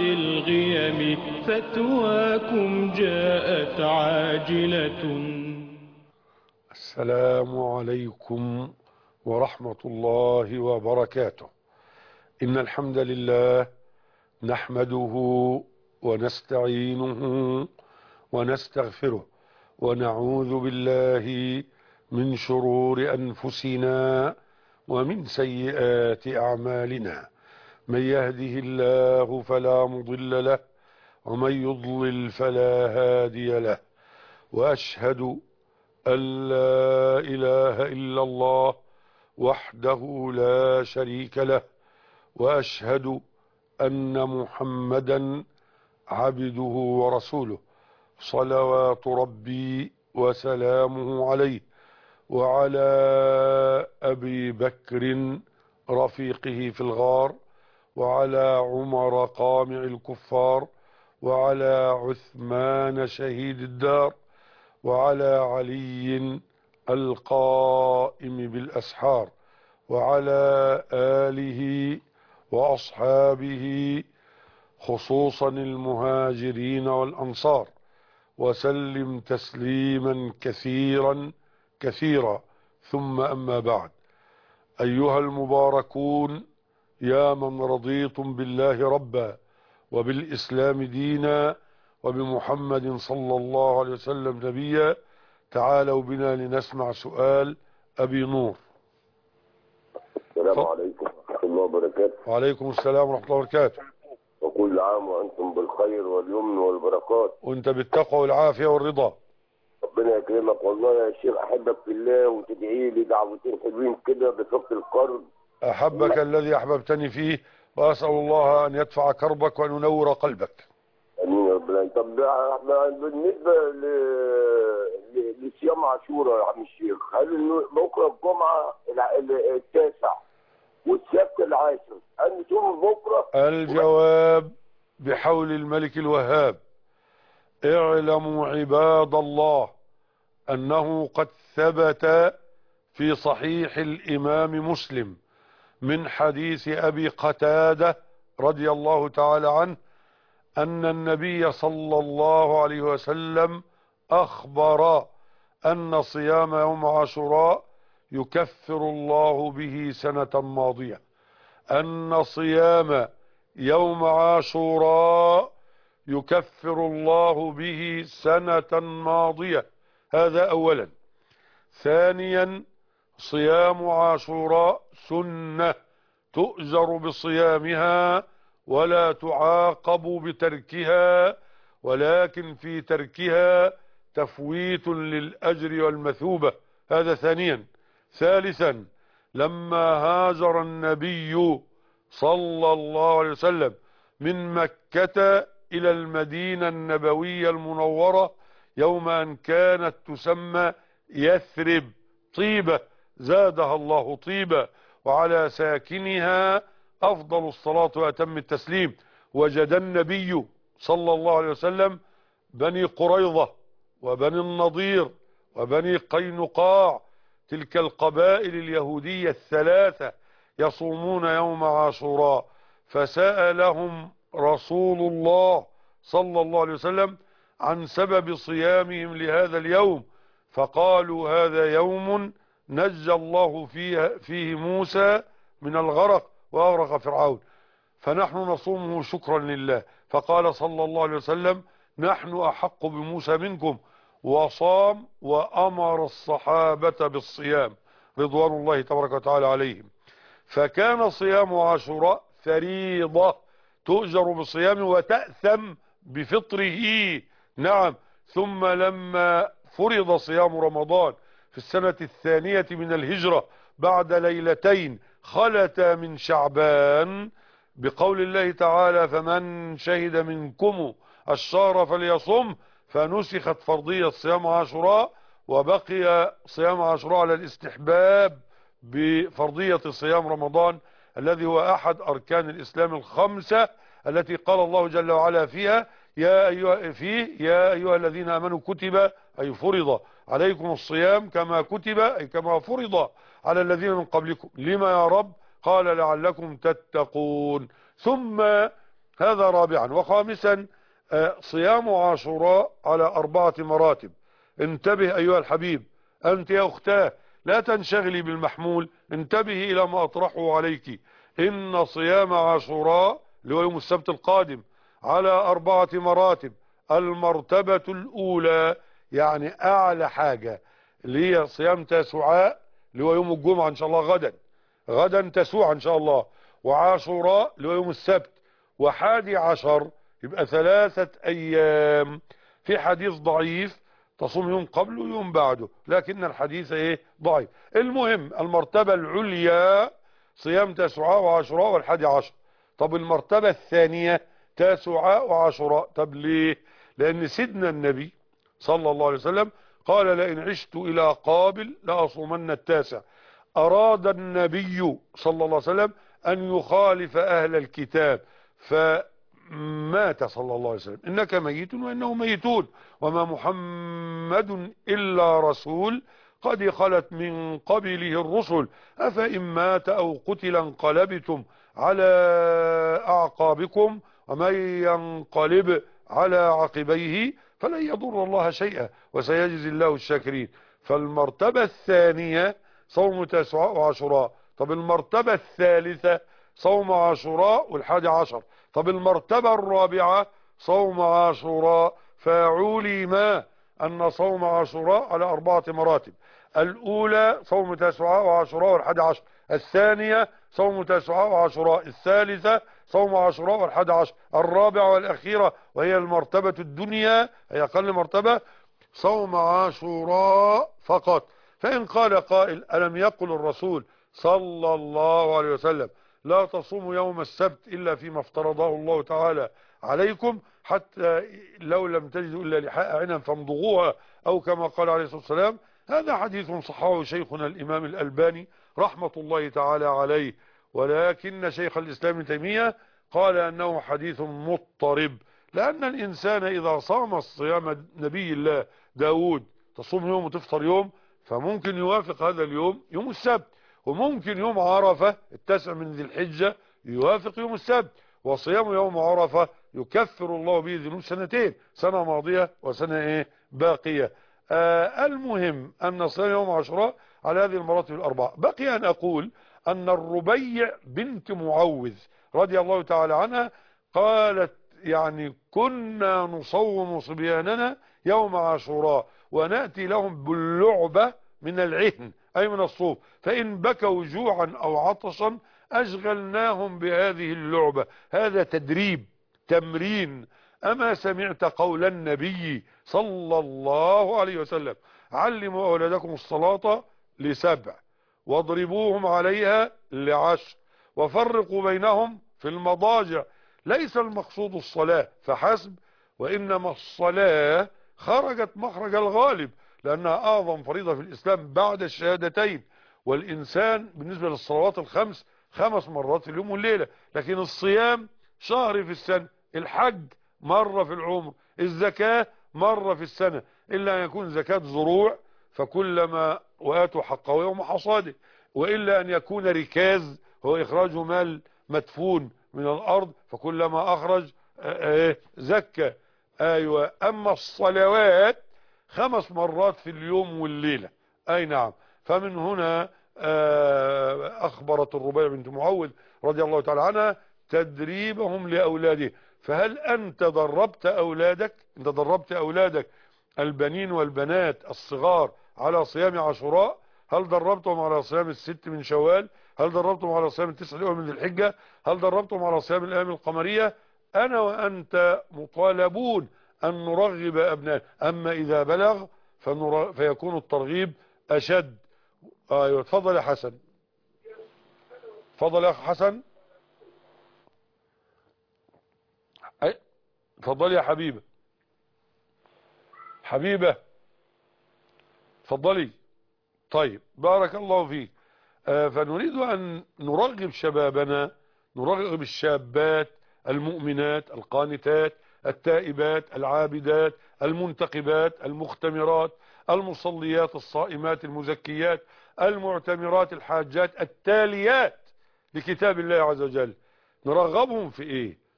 الغيم فتواكم جاءت عاجلة. السلام عليكم ورحمة الله وبركاته. إن الحمد لله نحمده ونستعينه ونستغفره ونعوذ بالله من شرور أنفسنا ومن سيئات أعمالنا. من يهده الله فلا مضل له ومن يضلل فلا هادي له، وأشهد أن لا إله إلا الله وحده لا شريك له، وأشهد أن محمدا عبده ورسوله، صلوات ربي وسلامه عليه وعلى أبي بكر رفيقه في الغار، وعلى عمر قامع الكفار، وعلى عثمان شهيد الدار، وعلى علي القائم بالأسحار، وعلى آله وأصحابه خصوصا المهاجرين والأنصار، وسلم تسليما كثيرا كثيرا. ثم أما بعد، أيها المباركون، يا من رضيتم بالله ربا وبالإسلام دينا وبمحمد صلى الله عليه وسلم نبيا، تعالوا بنا لنسمع سؤال أبي نور. السلام عليكم ورحمة الله وبركاته. وعليكم السلام ورحمة الله وبركاته. وكل عام وأنتم بالخير واليمن والبركات، وأنت بالتقوى والعافية والرضا. ربنا يكرمك. والله يا شيخ أحبك في الله، وتدعي لي دعوتين حلوين كده بفك القرب. أحبك الذي أحببتني فيه، وأسأل الله أن يدفع كربك وأن ينور قلبك. امين يا رب العالمين. طب بالنسبه لصيام عاشوراء يا عم الشيخ، هل بكره الجمعه التاسع والسبت العاشر، هل نصوم بكره؟ الجواب بحول الملك الوهاب. اعلموا عباد الله أنه قد ثبت في صحيح الإمام مسلم من حديث أبي قتادة رضي الله تعالى عنه أن النبي صلى الله عليه وسلم أخبر أن صيام يوم عاشوراء يكفر الله به سنة ماضية. أن صيام يوم عاشوراء يكفر الله به سنة ماضية. هذا أولا. ثانيا، صيام عاشوراء سنة تؤجر بصيامها ولا تعاقب بتركها، ولكن في تركها تفويت للأجر والمثوبة. هذا ثانيا. ثالثا، لما هاجر النبي صلى الله عليه وسلم من مكة إلى المدينة النبوية المنورة يوم أن كانت تسمى يثرب، طيبة زادها الله طيبة، وعلى ساكنها أفضل الصلاة وأتم التسليم، وجد النبي صلى الله عليه وسلم بني قريظة وبني النضير وبني قينقاع، تلك القبائل اليهودية الثلاثة يصومون يوم عاشوراء، فسألهم رسول الله صلى الله عليه وسلم عن سبب صيامهم لهذا اليوم، فقالوا هذا يوم نجى الله فيه موسى من الغرق وأغرق فرعون، فنحن نصومه شكرا لله. فقال صلى الله عليه وسلم نحن أحق بموسى منكم، وصام وأمر الصحابة بالصيام رضوان الله تبارك وتعالى عليهم. فكان صيام عاشوراء فريضة تؤجر بصيامه وتأثم بفطره. نعم. ثم لما فرض صيام رمضان في السنة الثانية من الهجرة بعد ليلتين خلتا من شعبان بقول الله تعالى فمن شهد منكم الشهر فليصم، فنسخت فرضية صيام عاشوراء وبقي صيام عاشوراء على الاستحباب بفرضية صيام رمضان الذي هو أحد أركان الإسلام الخمسة التي قال الله جل وعلا فيها يا أيها الذين آمنوا كتب أي فرض عليكم الصيام كما كتب أي كما فرض على الذين من قبلكم. لما يا رب؟ قال لعلكم تتقون. ثم هذا رابعا. وخامسا صيام عاشوراء على 4 مراتب. انتبه أيها الحبيب، أنت يا أختاه لا تنشغلي بالمحمول، انتبهي إلى ما أطرحه عليك. إن صيام عاشوراء اللي هو يوم السبت القادم على 4 مراتب. المرتبة الأولى يعني أعلى حاجة اللي هي صيام تاسوعاء اللي هو يوم الجمعة إن شاء الله، غدا تسوع إن شاء الله، وعاشوراء اللي هو يوم السبت، و11 يبقى 3 أيام. في حديث ضعيف تصوم يوم قبله ويوم بعده، لكن الحديث ضعيف. المهم المرتبة العليا صيام تاسوعاء وعاشوراء وال11. طب المرتبة الثانية تاسوعاء وعاشوراء. طب ليه؟ لأن سيدنا النبي صلى الله عليه وسلم قال لئن عشت إلى قابل لأصومن التاسع. أراد النبي صلى الله عليه وسلم أن يخالف أهل الكتاب فمات صلى الله عليه وسلم. إنك ميت وإنهم ميتون وما محمد إلا رسول قد خلت من قبله الرسل أفإن مات أو قتل انقلبتم على أعقابكم ومن ينقلب على عقبيه فلن يضر الله شيئا وسيجزي الله الشاكرين. فالمرتبة الثانية صوم تاسوعاء وعاشوراء. طب المرتبة الثالثة صوم عاشوراء وال11. طب المرتبة الرابعة صوم عاشوراء. فعلم أن صوم عاشوراء على 4 مراتب. الأولى صوم تاسوعاء وعاشوراء وال11. الثانية صوم تاسوعاء وعاشوراء. الثالثة صوم عاشوراء وال11. الرابعة والأخيرة وهي المرتبة الدنيا هي أقل مرتبة صوم عاشوراء فقط. فإن قال قائل ألم يقل الرسول صلى الله عليه وسلم لا تصوموا يوم السبت إلا فيما افترضه الله تعالى عليكم حتى لو لم تجدوا إلا لحاء عنب فامضغوها أو كما قال عليه الصلاة والسلام؟ هذا حديث صححه شيخنا الإمام الألباني رحمة الله تعالى عليه، ولكن شيخ الإسلام ابن تيمية قال أنه حديث مضطرب، لأن الإنسان إذا صام الصيام نبي الله داود تصوم يوم وتفطر يوم فممكن يوافق هذا اليوم يوم السبت، وممكن يوم عرفة 9 من ذي الحجة يوافق يوم السبت، وصيام يوم عرفة يكفر الله به ذنوب سنتين، سنة ماضية وسنة باقية. المهم أن صيام يوم عاشوراء على هذه المراتب الأربعة. بقي أن أقول أن الربيع بنت معوذ رضي الله تعالى عنها قالت يعني كنا نصوم صبياننا يوم عاشوراء ونأتي لهم باللعبة من العهن أي من الصوف، فإن بكوا جوعا أو عطشا أشغلناهم بهذه اللعبة. هذا تدريب تمرين. أما سمعت قول النبي صلى الله عليه وسلم علموا أولادكم الصلاة ل7 واضربوهم عليها ل10 وفرقوا بينهم في المضاجع. ليس المقصود الصلاة فحسب، وإنما الصلاة خرجت مخرج الغالب لأنها أعظم فريضة في الإسلام بعد الشهادتين، والإنسان بالنسبة للصلوات الخمس 5 مرات في اليوم والليلة، لكن الصيام شهر في السنة، الحج مرة في العمر، الزكاة مرة في السنة، إلا أن يكون زكاة زروع فكلما وآتوا حقه يوم حصاده، وإلا أن يكون ركاز هو إخراج مال مدفون من الأرض فكلما أخرج زكى. أيوة. أما الصلوات 5 مرات في اليوم والليلة. أي نعم. فمن هنا أخبرت الربيع بنت معوذ رضي الله تعالى عنها تدريبهم لأولاده. فهل أنت دربت أولادك؟ أنت دربت أولادك البنين والبنات الصغار على صيام عاشوراء؟ هل دربتهم على صيام 6 من شوال؟ هل دربتهم على صيام 9 الأول من ذي الحجة؟ هل دربتهم على صيام الأيام القمرية؟ أنا وأنت مطالبون أن نرغب أبناء. أما إذا بلغ فيكون الترغيب أشد. أيوة. تفضل يا حسن. تفضل يا أخ حسن. تفضل يا حبيبة. حبيبة تفضلي. طيب بارك الله فيك. فنريد أن نرغب شبابنا، نرغب الشابات المؤمنات القانتات التائبات العابدات المنتقبات المختمرات المصليات الصائمات المزكيات المعتمرات الحاجات التاليات لكتاب الله عز وجل. نرغبهم في ايه؟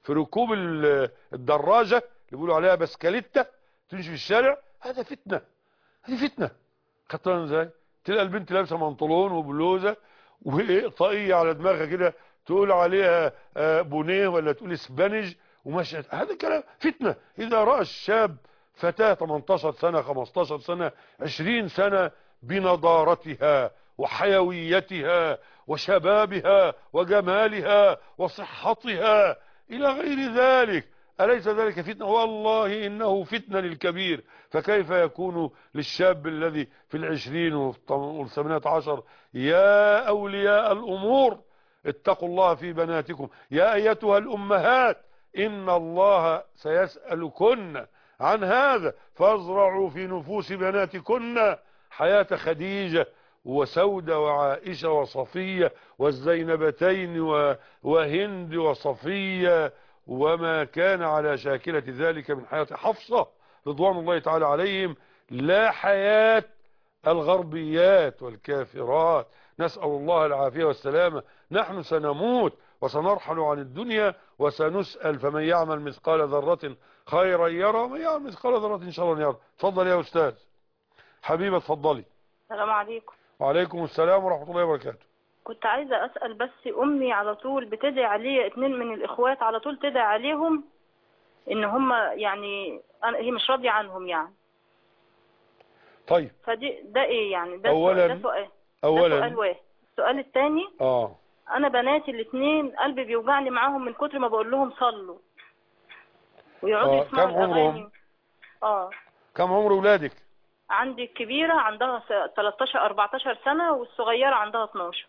في ركوب الدراجة اللي بيقولوا عليها بسكليتة تمشي في الشارع، هذا فتنة، هذه فتنة. خدت بالك ازاي؟ تلقى البنت لابسة منطلون وبلوزة وطاقية على دماغها كده تقول عليها بونيه ولا تقول اسبانيج وماشية، هذا كلام فتنة. إذا رأى الشاب فتاة 18 سنة 15 سنة 20 سنة بنضارتها وحيويتها وشبابها وجمالها وصحتها إلى غير ذلك، أليس ذلك فتنة؟ والله إنه فتنة للكبير، فكيف يكون للشاب الذي في 20 و18؟ يا أولياء الأمور اتقوا الله في بناتكم، يا أيتها الأمهات إن الله سيسألكن عن هذا، فازرعوا في نفوس بناتكن حياة خديجة وسودة وعائشة وصفية والزينبتين وهند وصفية وما كان على شاكلة ذلك من حياة حفصة رضوان الله تعالى عليهم، لا حياة الغربيات والكافرات. نسأل الله العافية والسلامة. نحن سنموت وسنرحل عن الدنيا وسنسأل، فمن يعمل مثقال ذرة خيرا يرى ومن يعمل مثقال ذرة شرا يرى. تفضل يا أستاذ حبيبة، تفضلي. السلام عليكم. وعليكم السلام ورحمة الله وبركاته. كنت عايزة أسأل بس أمي على طول بتدعي عليه، 2 من الإخوات على طول تدعي عليهم إن هم يعني هي مش راضية عنهم يعني. طيب ده إيه يعني؟ ده أولا ده سؤال. أولا ده سؤال واحد. السؤال الثاني، أنا بناتي ال2 قلبي بيوجعني معاهم من كتر ما بقول لهم صلوا ويقعدوا يسمعوا كم عمرهم؟ كم عمر ولادك؟ عندي الكبيرة عندها 13-14 سنة والصغيرة عندها 12.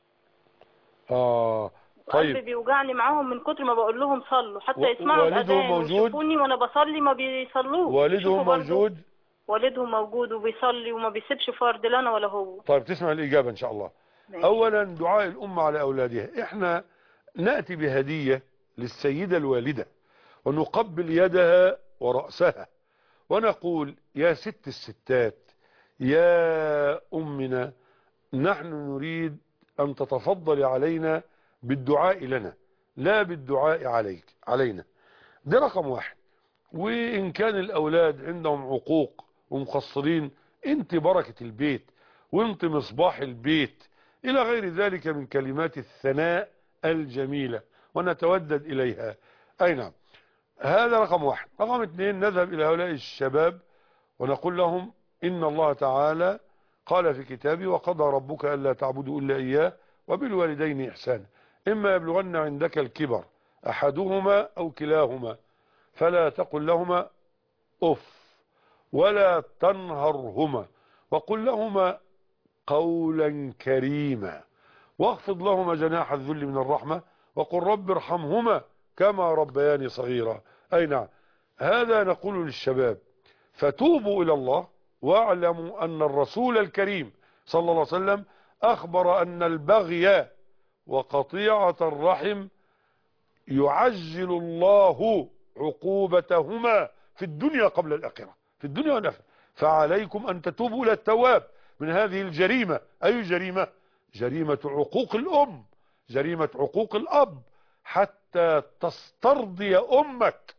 طيب قلبي بيوجعني معاهم من كتر ما بقول لهم صلوا، حتى يسمعوا الأذان ويشوفوني وأنا بصلي ما بيصلوش. والدهم موجود؟ والدهم موجود وبيصلي وما بيسيبش فرد لا أنا ولا هو. طيب تسمع الإجابة إن شاء الله. أولا دعاء الأم على أولادها. إحنا نأتي بهدية للسيدة الوالدة ونقبل يدها ورأسها ونقول يا ست الستات يا أمنا، نحن نريد أن تتفضل علينا بالدعاء لنا لا بالدعاء علينا. ده رقم واحد. وإن كان الأولاد عندهم عقوق ومقصرين، انت بركة البيت وانت مصباح البيت إلى غير ذلك من كلمات الثناء الجميلة ونتودد إليها. أي نعم، هذا رقم واحد. رقم 2، نذهب إلى هؤلاء الشباب ونقول لهم إن الله تعالى قال في كتابه وقضى ربك ألا تعبدوا إلا إياه وبالوالدين إحسانا إما يبلغن عندك الكبر أحدهما أو كلاهما فلا تقل لهما أف ولا تنهرهما وقل لهما قولا كريما واخفض لهما جناح الذل من الرحمة وقل رب ارحمهما كما ربياني صغيرا. أي نعم، هذا نقول للشباب. فتوبوا إلى الله واعلموا أن الرسول الكريم صلى الله عليه وسلم أخبر أن البغي وقطيعة الرحم يعجل الله عقوبتهما في الدنيا قبل الآخرة، في الدنيا والآخرة. فعليكم أن تتوبوا إلى التواب من هذه الجريمة. أي جريمة؟ جريمة عقوق الأم، جريمة عقوق الأب، حتى تسترضي أمك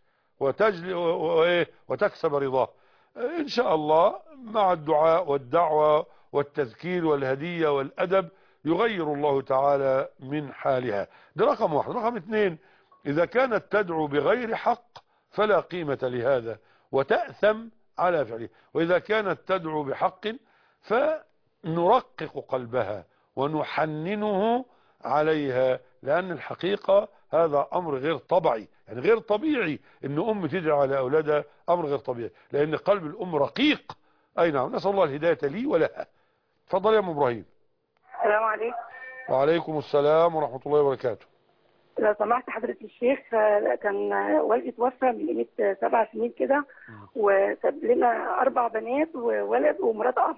وتكسب رضاه. إن شاء الله مع الدعاء والدعوة والتذكير والهدية والأدب يغير الله تعالى من حالها. ده رقم واحد. رقم 2، إذا كانت تدعو بغير حق فلا قيمة لهذا وتأثم على فعله، وإذا كانت تدعو بحق فنرقق قلبها ونحننه عليها، لأن الحقيقة هذا أمر غير طبيعي، يعني غير طبيعي إن أم تدعي على أولادها، أمر غير طبيعي، لأن قلب الأم رقيق. أي نعم، نسأل الله الهداية لي ولها. تفضل يا أم إبراهيم. السلام عليكم. وعليكم السلام ورحمة الله وبركاته. لو سمحت حضرة الشيخ، كان والدي توفى من قيمة 7 سنين كده وساب لنا 4 بنات وولد ومرات أب.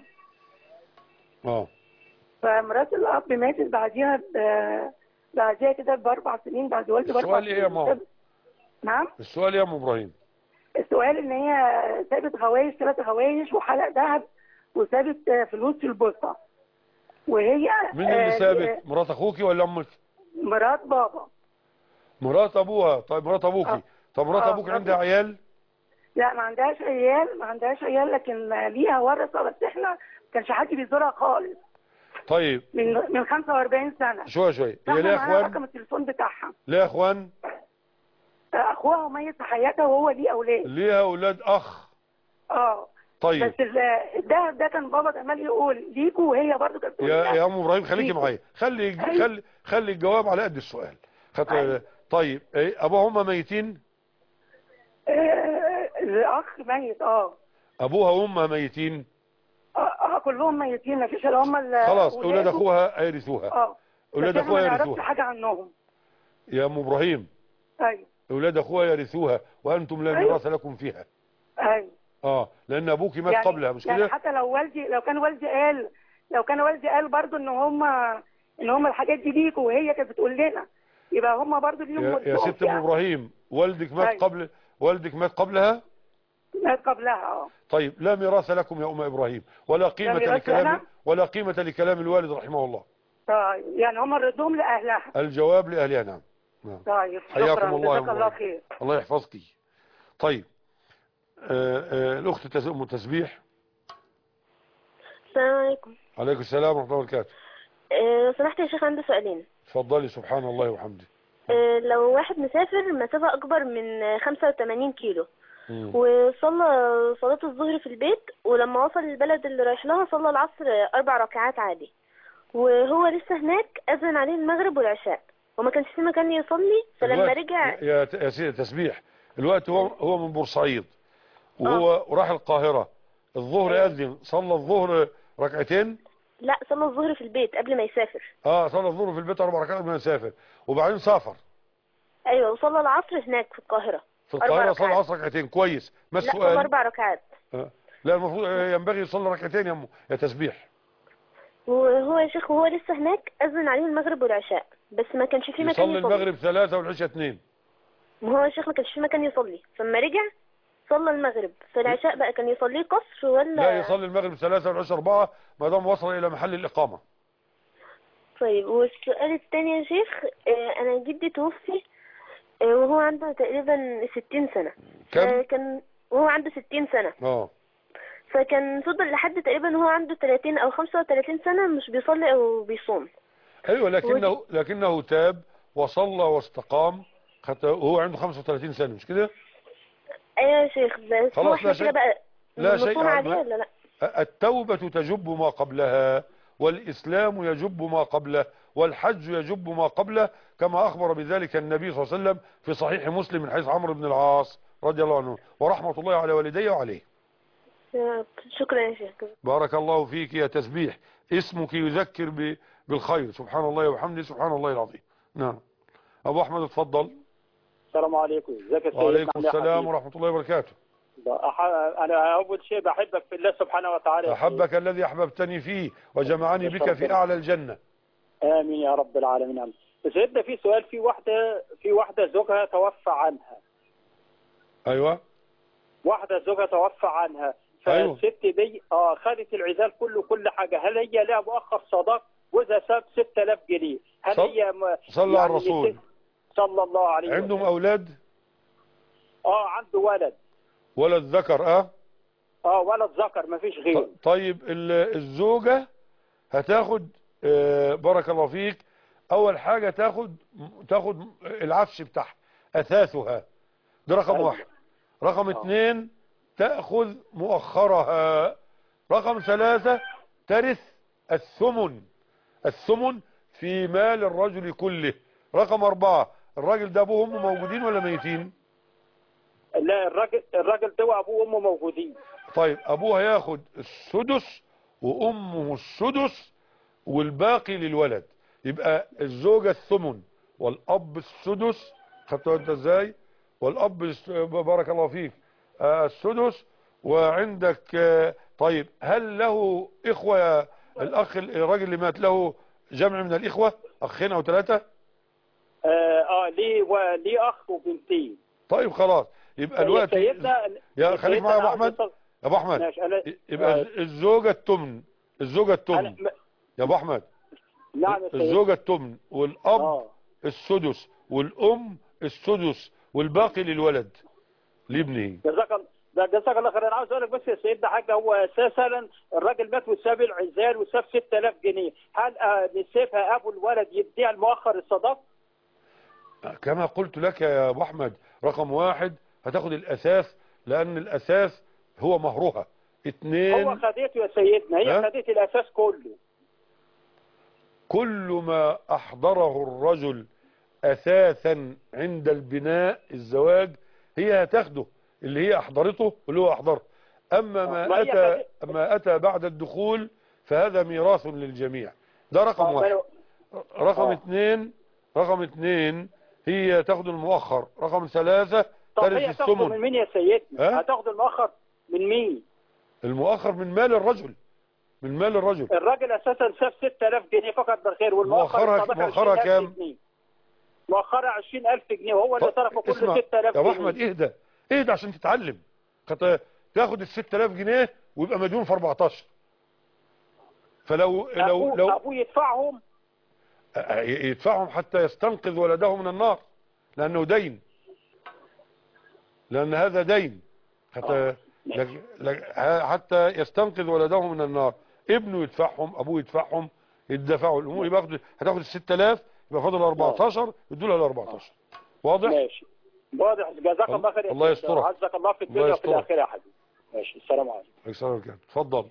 فمرات الأب ماتت بعديها كده ب4 سنين بعد والدي ب4 سنين. السؤال إيه يا ماما؟ نعم؟ السؤال إيه يا أم إبراهيم؟ السؤال إن هي سابت غوايش 3 غوايش وحلق ذهب وسابت فلوس في البورصة. وهي مين اللي سابت؟ مرات أخوكي ولا أمك؟ مرات بابا. مرات ابوها. طيب مرات ابوكي. طب مرات ابوك عندها عيال؟ لا ما عندهاش عيال، ما عندهاش عيال، لكن ليها ورثه، بس احنا ما كانش حد بيزورها خالص. طيب من 45 سنه. شويه هي ليها معانا اخوان؟ رقم التليفون بتاعها. ليها اخوان؟ اخوها ميت في حياتها وهو ليه اولاد. ليها اولاد اخ؟ طيب. بس ده كان بابا عمال يقول ليكوا، وهي برضه كانت بتقول يا ام ابراهيم خليكي معايا، خلي الجواب على قد السؤال. طيب ابوهم ميتين؟ الاخ ميت. ابوها وامها ميتين؟ كلهم ميتين، مفيش الا هم خلاص اولاد اخوها هيرثوها. اولاد اخوها يرثوها. ما يرثوها. نعرفش حاجه عنهم يا ام ابراهيم. ايوه. اولاد اخوها يرثوها وانتم لا ميراث لكم فيها. ايوه. لان ابوكي مات قبلها، مش كده؟ يعني حتى لو كان والدي قال برضه ان هم الحاجات دي ليكوا، وهي كانت بتقول لنا، يبقى هم برضه ليهم. يا ست ام ابراهيم، والدك مات قبل، والدك مات قبلها؟ مات قبلها. طيب لا ميراث لكم يا ام ابراهيم، ولا قيمة لكلام الوالد رحمه الله. طيب يعني هم ردهم لاهلها. الجواب لاهلها. نعم. طيب حياكم الله. جزاك الله خير. الله يحفظك. طيب الاخت ام تسبيح. السلام عليكم. عليكم السلام ورحمه الله وبركاته. لو سمحت يا شيخ عندي سؤالين. اتفضلي. سبحان الله وبحمده. لو واحد مسافر مسافة أكبر من 85 كيلو وصلى صلاة الظهر في البيت، ولما وصل البلد اللي رايح لها صلى العصر 4 ركعات عادي، وهو لسه هناك أذن عليه المغرب والعشاء وما كانش في مكان يصلي، فلما رجع يا سيدي تسبيح، الوقت هو من بورسعيد وهو راح القاهرة، الظهر أذن، صلى الظهر ركعتين؟ لا، صلى الظهر في البيت قبل ما يسافر. صلى الظهر في البيت 4 ركعات قبل ما يسافر، وبعدين سافر. ايوه، وصلى العصر هناك في القاهرة. صلى العصر ركعتين. كويس. ما السؤال؟ لا، صلى 4 ركعات. لا، المفروض ينبغي يصلي ركعتين يا تسبيح. وهو يا شيخ وهو لسه هناك أذن عليه المغرب والعشاء، بس ما كانش في مكان يصلي. المغرب 3 والعشاء 2. ما هو يا شيخ ما كانش في مكان يصلي، فلما رجع صلى المغرب، فالعشاء بقى كان يصليه قصر ولا؟ لا، يصلي المغرب 3 والعشاء 4 ما دام وصل إلى محل الإقامة. طيب، والسؤال الثاني يا شيخ، أنا جدي توفي وهو عنده تقريبا 60 سنة. كم؟ كان وهو عنده 60 سنة. فكان فضل لحد تقريبا وهو عنده 30 أو 35 سنة مش بيصلي أو بيصوم. أيوة، لكنه تاب وصلى واستقام وهو عنده 35 سنة، مش كده؟ أيوة يا شيخ، بس هو احنا كده بقى نصوم عليه ولا لا؟ التوبة تجب ما قبلها، والإسلام يجب ما قبله، والحج يجب ما قبله، كما أخبر بذلك النبي صلى الله عليه وسلم في صحيح مسلم من حديث عمرو بن العاص رضي الله عنه، ورحمة الله على والديه وعليه. شكرا يا شيخ. بارك الله فيك يا تسبيح، اسمك يذكر بالخير. سبحان الله وبحمده، سبحان الله العظيم. نعم. أبو أحمد اتفضل. السلام عليكم. ازيك يا سيدي؟ وعليكم السلام ورحمة الله وبركاته. أنا أول شيء بحبك في الله سبحانه وتعالى. أحبك الذي أحببتني فيه وجمعني بك في أعلى الجنة. آمين يا رب العالمين. آمين. سيدنا في سؤال، في واحدة زوجها توفى عنها. أيوة. واحدة زوجها توفى عنها، فالست دي خدت العزال كله كل حاجة، هل هي لها مؤخر صداق؟ جوزها ساب 6000 جنيه، هل هي صلى على الرسول صلى الله عليه وسلم. عندهم أولاد؟ عنده ولد ذكر. ولد ذكر ما فيش غيره. طيب الزوجة هتاخد بارك الله فيك، أول حاجة تاخد العفش بتاعها، أثاثها، ده رقم 1. رقم 2 تأخذ مؤخرها. رقم 3 ترث الثمن في مال الرجل كله. رقم 4 الراجل ده أبوه وأمه موجودين ولا ميتين؟ لا، الراجل ده وأبوه وأمه موجودين. طيب أبوه هياخد السدس وأمه السدس والباقي للولد، يبقى الزوجة الثمن والأب السدس. خدتوا انت ازاي؟ والأب بارك الله فيك السدس. وعندك طيب هل له إخوة؟ الأخ الراجل اللي مات له جمع من الإخوة، أخين أو 3؟ ليه أخ وبنتين. طيب خلاص، يبقى الوقت يا خليك معايا يا أبو أحمد. يبقى الزوجة الثمن يا أبو أحمد. نعم. الزوجة الثمن والأب السدس والأم السدس والباقي للولد لابنه. جزاك الله خير. انا عاوز اقول لك بس يا سيدنا حاجه، هو اساسا الراجل مات وساب العزال وساب 6000 جنيه، هل نسيبها ابو الولد يديها المؤخر الصداق؟ كما قلت لك يا ابو احمد، رقم 1 هتاخد الاساس، لان الاساس هو مهرها. 2 هو خديته يا سيدنا، هي خديت الاساس كله. كل ما احضره الرجل اساسا عند البناء الزواج هي هتاخده، اللي هي احضرته واللي هو احضره. اما ما اتى بعد الدخول فهذا ميراث للجميع. ده رقم 1. رقم 2 هي تاخد المؤخر. رقم 3 ترث الثمن. من مين يا سيدنا؟ هتاخد المؤخر من مين؟ المؤخر من مال الرجل، من مال الرجل. الراجل اساسا ساب 6000 جنيه فقط بالخير، مؤخرها كام؟ مؤخرها 20000 جنيه، وهو اللي صرف كل 6000 جنيه. يا ابو احمد اهدى عشان تتعلم. تاخد ال 6000 جنيه ويبقى مديون في 14. فلو ابوه يدفعهم حتى يستنقذ ولده من النار، لانه دين، لان هذا دين. حتى يستنقذ ولده من النار. ابنه يدفعهم، ابوه يدفعهم، يدفعوا الامور. يبقى هتاخد ال 6000 يبقى فاضل 14 يدوا لها ال 14. واضح؟ ماشي واضح. جزاك الله خير. الله يسترك. عزك الله في الدنيا وفي الاخره يا حبيبي. ماشي. السلام عليكم. السلام عليكم. اتفضل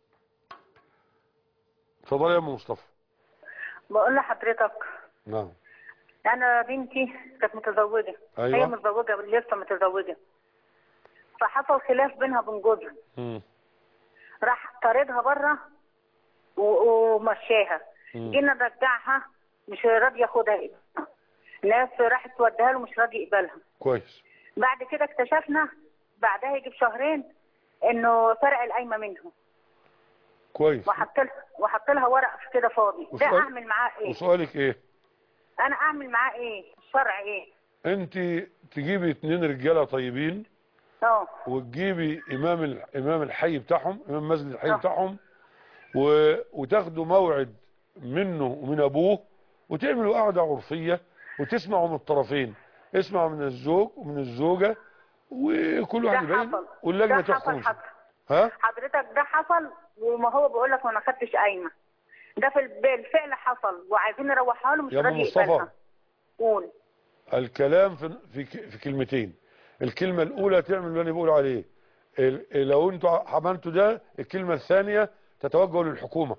يا ام مصطفى. بقول لحضرتك، نعم، انا بنتي كانت متزوجه. أيوة. هي متزوجه لسه متزوجه، فحصل خلاف بينها وبين جوزها. راح طاردها بره ومشاها. جينا نرجعها مش راضي ياخدها، ناس راحت توديها له مش راضي يقبلها. كويس. بعد كده اكتشفنا بعدها يجي بشهرين انه سرق القايمه منهم. كويس. وحط لها ورق كده فاضي. ده اعمل معاه ايه؟ وسؤالك ايه؟ انا اعمل معاه ايه؟ الشرع ايه؟ انت تجيبي 2 رجاله طيبين، وتجيبي امام الحي بتاعهم، امام مسجد الحي بتاعهم، وتاخدوا موعد منه ومن ابوه، وتعملوا قعده عرفيه وتسمعوا من الطرفين، اسمعوا من الزوج ومن الزوجه، وكل واحد يبين واللجنه تحكم. حضرتك ده حصل، وما هو بيقول لك ما خدتش قايمه. ده بالفعل حصل، وعايزين نروحها له مش راضي يقبلها. قول. الكلام في كلمتين. الكلمه الاولى تعمل اللي انا بقول عليه. لو انتوا عملتوا ده، الكلمه الثانيه تتوجهوا للحكومه.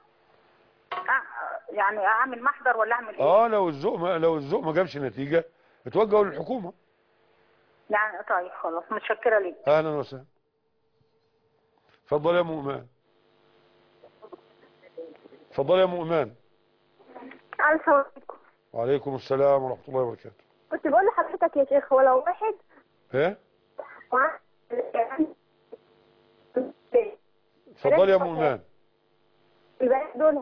يعني اعمل محضر ولا اعمل ايه؟ لو الذوق ما جابش نتيجه اتوجهوا للحكومه. يعني طيب خلاص، متشكره ليك. اهلا وسهلا. اتفضل يا ام ايمان. اتفضل يا ام ايمان. السلام عليكم. وعليكم السلام ورحمه الله وبركاته. كنت بقول لحضرتك يا شيخ، ولو واحد اتفضل يا ام ايمان. البنات دول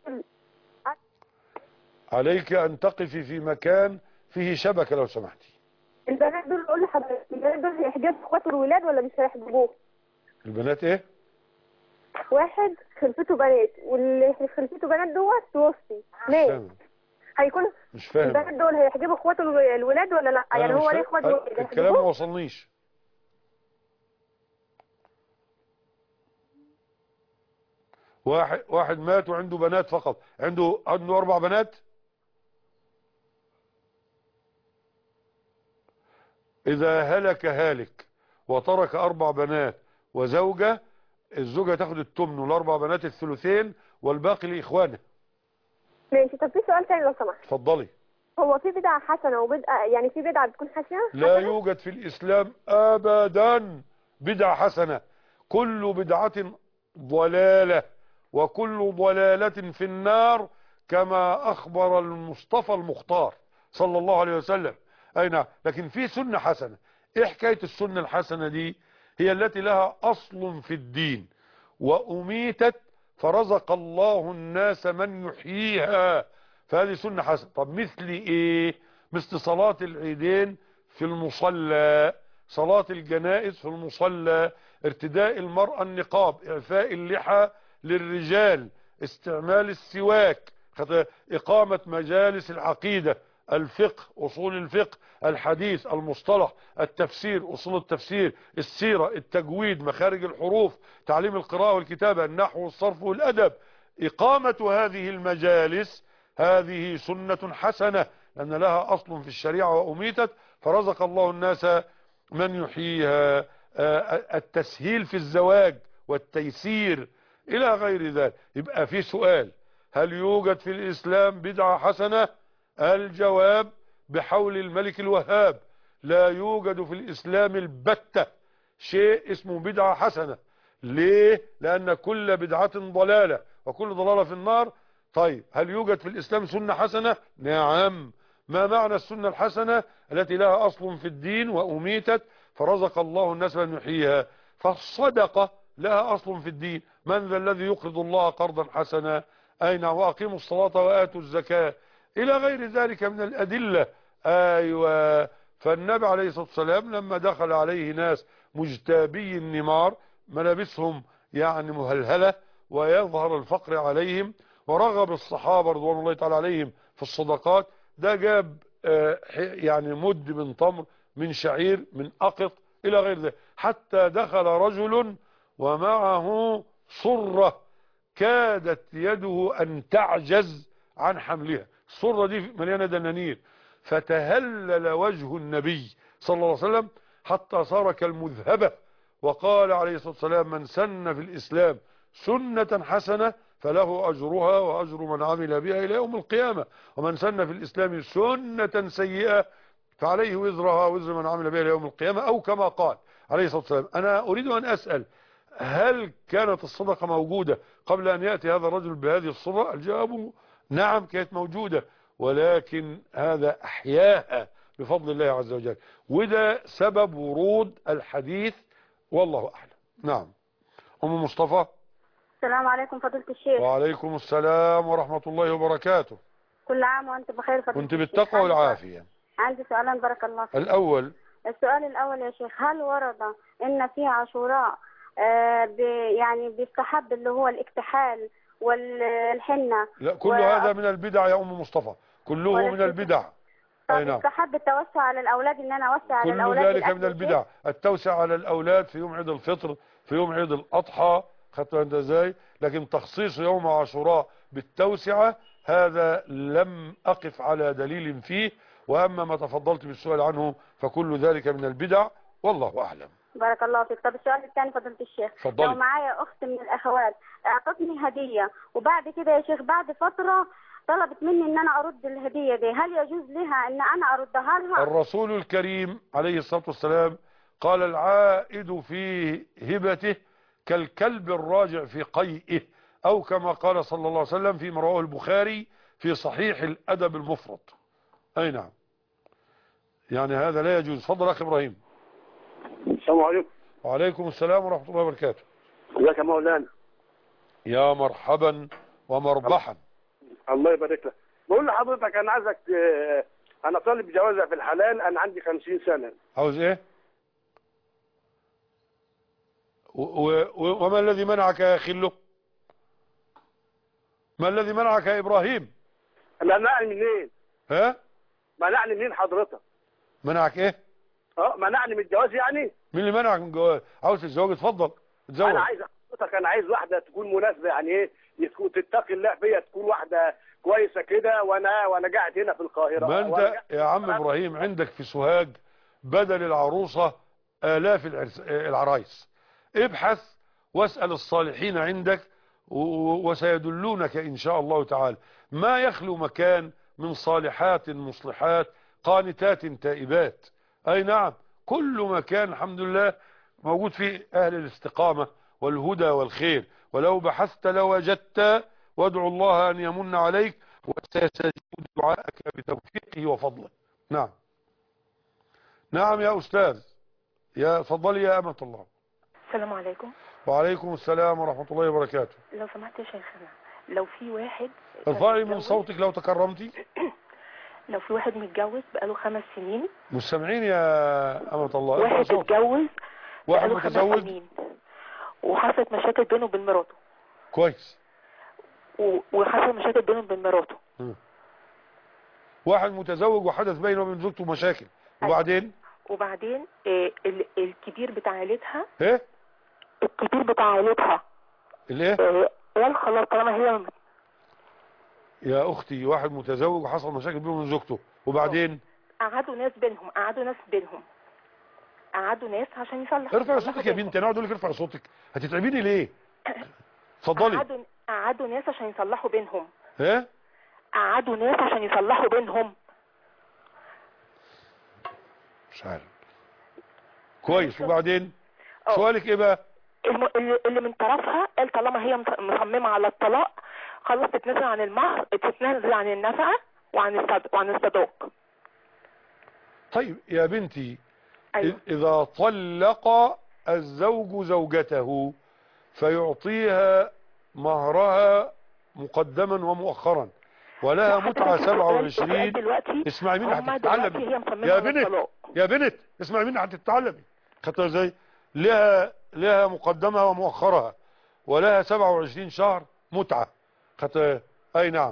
عليك ان تقفي في مكان فيه شبكه لو سمحتي. البنات دول قول لحضرتك، البنات دول هيحجبوا اخواته الولاد ولا مش هيحجبوه؟ البنات ايه؟ واحد خلفته بنات، واللي خلفته بنات دوت توفي. ليه؟ هيكون مش فاهم. البنات دول هيحجبوا اخواته الولاد ولا لا؟ يعني هو ليه اخوات ولاد؟ الكلام ما وصلنيش. واحد مات وعنده بنات فقط، عنده 4 بنات. إذا هلك هالك وترك 4 بنات وزوجة، الزوجة تاخد الثمن وال4 بنات الثلثين والباقي لإخوانه. ماشي. طب في سؤال تاني لو سمحت. اتفضلي. هو في بدعة حسنة وبدعة، يعني في بدعة بتكون حسنة؟ لا يوجد في الإسلام أبدا بدعة حسنة. كل بدعة ضلالة، وكل ضلالة في النار، كما أخبر المصطفى المختار صلى الله عليه وسلم. أي نعم. لكن في سنة حسنة. إيه حكاية السنة الحسنة دي؟ هي التي لها أصل في الدين وأميتت فرزق الله الناس من يحييها، فهذه سنة حسنة. طب مثل إيه؟ مثل صلاة العيدين في المصلى، صلاة الجنائز في المصلى، ارتداء المرأة النقاب، إعفاء اللحى للرجال، استعمال السواك، إقامة مجالس العقيدة الفقه، أصول الفقه، الحديث، المصطلح، التفسير، أصول التفسير، السيرة، التجويد، مخارج الحروف، تعليم القراءة والكتابة، النحو والصرف والأدب. إقامة هذه المجالس هذه سنة حسنة، لأن لها أصل في الشريعة وأميتت، فرزق الله الناس من يحييها. التسهيل في الزواج والتيسير إلى غير ذلك. يبقى في سؤال: هل يوجد في الإسلام بدعة حسنة؟ الجواب بحول الملك الوهاب: لا يوجد في الإسلام البتة شيء اسمه بدعة حسنة. ليه؟ لأن كل بدعة ضلالة وكل ضلالة في النار. طيب، هل يوجد في الإسلام سنة حسنة؟ نعم. ما معنى السنة الحسنة؟ التي لها أصل في الدين وأميتت فرزق الله الناس من يحييها. فالصدقة لها أصل في الدين: من ذا الذي يقرض الله قرضا حسنا؟ أين؟ وأقيموا الصلاة وآتوا الزكاة إلى غير ذلك من الأدلة. أيوة. فالنبي عليه الصلاة والسلام لما دخل عليه ناس مجتابي النمار، ملابسهم يعني مهلهلة ويظهر الفقر عليهم، ورغب الصحابة رضوان الله تعالى عليهم في الصدقات، ده جاب يعني مد من تمر، من شعير، من أقط إلى غير ذلك، حتى دخل رجل ومعه صرة كادت يده أن تعجز عن حملها. الصرة دي مليانة دنانير، فتهلل وجه النبي صلى الله عليه وسلم حتى صار كالمذهبة، وقال عليه الصلاة والسلام: من سن في الإسلام سنة حسنة فله أجرها وأجر من عمل بها إلى يوم القيامة، ومن سن في الإسلام سنة سيئة فعليه وزرها وزر من عمل بها إلى يوم القيامة، أو كما قال عليه الصلاة والسلام. أنا أريد أن أسأل: هل كانت الصدقة موجودة قبل أن يأتي هذا الرجل بهذه الصورة؟ الجواب نعم، كانت موجودة، ولكن هذا أحياها بفضل الله عز وجل، وده سبب ورود الحديث، والله أعلم. نعم. أم مصطفى. السلام عليكم فضيلة الشيخ. وعليكم السلام ورحمة الله وبركاته. كل عام وأنت بخير فضيلة كنت الشيخ. بالتقوى والعافية. عندي سؤالان بارك الله فيك. السؤال الأول يا شيخ: هل ورد إن في عاشوراء يعني بيستحب اللي هو الاكتحال والحنة؟ لا، كل هذا من البدع يا أم مصطفى، كله من البدع. طب يستحب التوسع على الأولاد، إن أنا أوسع على الأولاد؟ كل ذلك من البدع. التوسع على الأولاد في يوم عيد الفطر، في يوم عيد الأضحى، خدتوا أنت ازاي؟ لكن تخصيص يوم عاشوراء بالتوسعة هذا لم أقف على دليل فيه، وأما ما تفضلت بالسؤال عنه فكل ذلك من البدع، والله أعلم. بارك الله فيك. طب السؤال الثاني فضيلة الشيخ: فضلي. لو معايا أخت من الأخوات أعطتني هدية، وبعد كده يا شيخ بعد فترة طلبت مني ان انا ارد الهدية دي، هل يجوز لها ان انا اردها لها؟ الرسول الكريم عليه الصلاة والسلام قال: العائد في هبته كالكلب الراجع في قيئه، او كما قال صلى الله عليه وسلم فيما رواه البخاري في صحيح الادب المفرد. اي نعم، يعني هذا لا يجوز. تفضل اخي ابراهيم. السلام عليكم. وعليكم السلام ورحمة الله وبركاته. ازيك يا مولانا؟ يا مرحبا ومربحا. الله يبارك لك. بقول لحضرتك انا عايزك، انا طالب جوازه في الحلال، انا عندي 50 سنه. عاوز ايه؟ وما الذي منعك يا خله؟ ما الذي منعك يا ابراهيم؟ منعني منين؟ ها؟ منعني منين حضرتك؟ منعك ايه؟ منعني من الجواز يعني؟ مين اللي منعك من الجواز؟ عاوز تتزوج؟ اتفضل اتزوج. انا عايز حضرتك، انا عايز واحده تكون مناسبه، يعني ايه، تكون تتقي الله فيا، تكون واحده كويسه كده، وانا قاعد هنا في القاهره. ما انت يا عم ابراهيم عندك في سوهاج بدل العروسه آلاف العرايس. ابحث واسأل الصالحين عندك وسيدلونك إن شاء الله تعالى. ما يخلو مكان من صالحات مصلحات قانتات تائبات. أي نعم، كل مكان الحمد لله موجود فيه أهل الاستقامة والهدى والخير، ولو بحثت لوجدت، وادعو الله أن يمن عليك وسيستجيب دعاءك بتوفيقه وفضله. نعم نعم يا أستاذ. يا فضلي يا أمة الله. السلام عليكم. وعليكم السلام ورحمة الله وبركاته. لو سمحت يا شيخنا، لو في واحد ارفعي من صوتك لو تكرمتي. لو في واحد متجوز بقاله 5 سنين. مش سامعين يا أمة الله. واحد اتجوز واحد متزوج وحصلت مشاكل بينه وبين مراته. كويس. وحصل مشاكل بينه وبين مراته. واحد متزوج وحدث بينه وبين زوجته مشاكل، وبعدين الكبير بتاع عيلتها ايه؟ الكبير بتاع عيلتها الايه؟ قال خلاص طالما هي. يا اختي واحد متزوج وحصل مشاكل بينه وبين زوجته، وبعدين قعدوا ناس بينهم قعدوا ناس عشان يصلحوا. ارفع صوتك يا بنتي، انا اقعد اقول لك ارفع صوتك، هتتعبيني ليه؟ اتفضلي. قعدوا ناس عشان يصلحوا بينهم. ايه؟ قعدوا ناس عشان يصلحوا بينهم. مش عارف. كويس، وبعدين سؤالك ايه بقى؟ اللي من طرفها قال طالما هي مصممه على الطلاق خلاص تتنازل عن المهر، تتنازل عن النفقه وعن الصداق. طيب يا بنتي، أيوة. إذا طلق الزوج زوجته فيعطيها مهرها مقدما ومؤخرا ولها متعة 27. اسمعي مني هتتعلمي يا بنت اسمعي مني هتتعلمي. خدتها ازاي؟ لها مقدمها ومؤخرها ولها 27 شهر متعة. خدتها؟ اي نعم.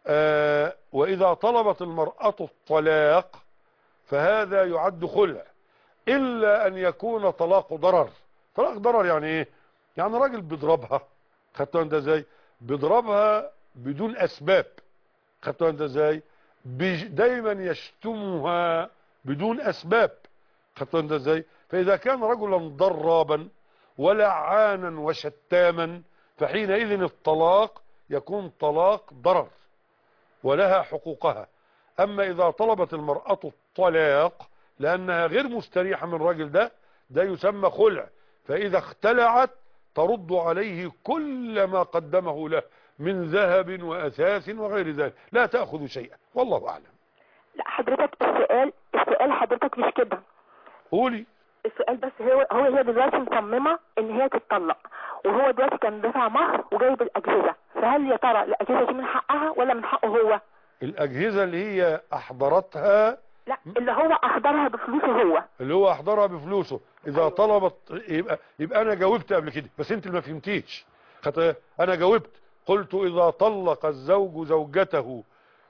وإذا طلبت المرأة الطلاق فهذا يعد خلع، إلا أن يكون طلاق ضرر. طلاق ضرر يعني إيه؟ يعني راجل بيضربها، خدتوا أنت إزاي؟ بيضربها بدون أسباب، خدتوا أنت إزاي؟ دايما يشتمها بدون أسباب، خدتوا أنت إزاي؟ فإذا كان رجلا ضرابا ولعانا وشتاما فحينئذ الطلاق يكون طلاق ضرر ولها حقوقها. أما إذا طلبت المرأة الطلاق لأنها غير مستريحة من الرجل ده يسمى خلع، فإذا اختلعت ترد عليه كل ما قدمه له من ذهب وأثاث وغير ذلك، لا تأخذ شيئا، والله أعلم. لا حضرتك السؤال حضرتك مش كده. قولي. السؤال بس هي دلوقتي مصممة ان هي تتطلق، وهو دلوقتي كان دافع مهر وجايب الأجهزة، فهل يا ترى الأجهزة دي من حقها ولا من حقه هو؟ الأجهزة اللي هي أحضرتها، لا اللي هو أحضرها بفلوسه هو، اللي هو أحضرها بفلوسه. إذا أيوة. طلبت يبقى أنا جاوبت قبل كده، بس أنت اللي ما فهمتيش. أنا جاوبت قلت إذا طلق الزوج زوجته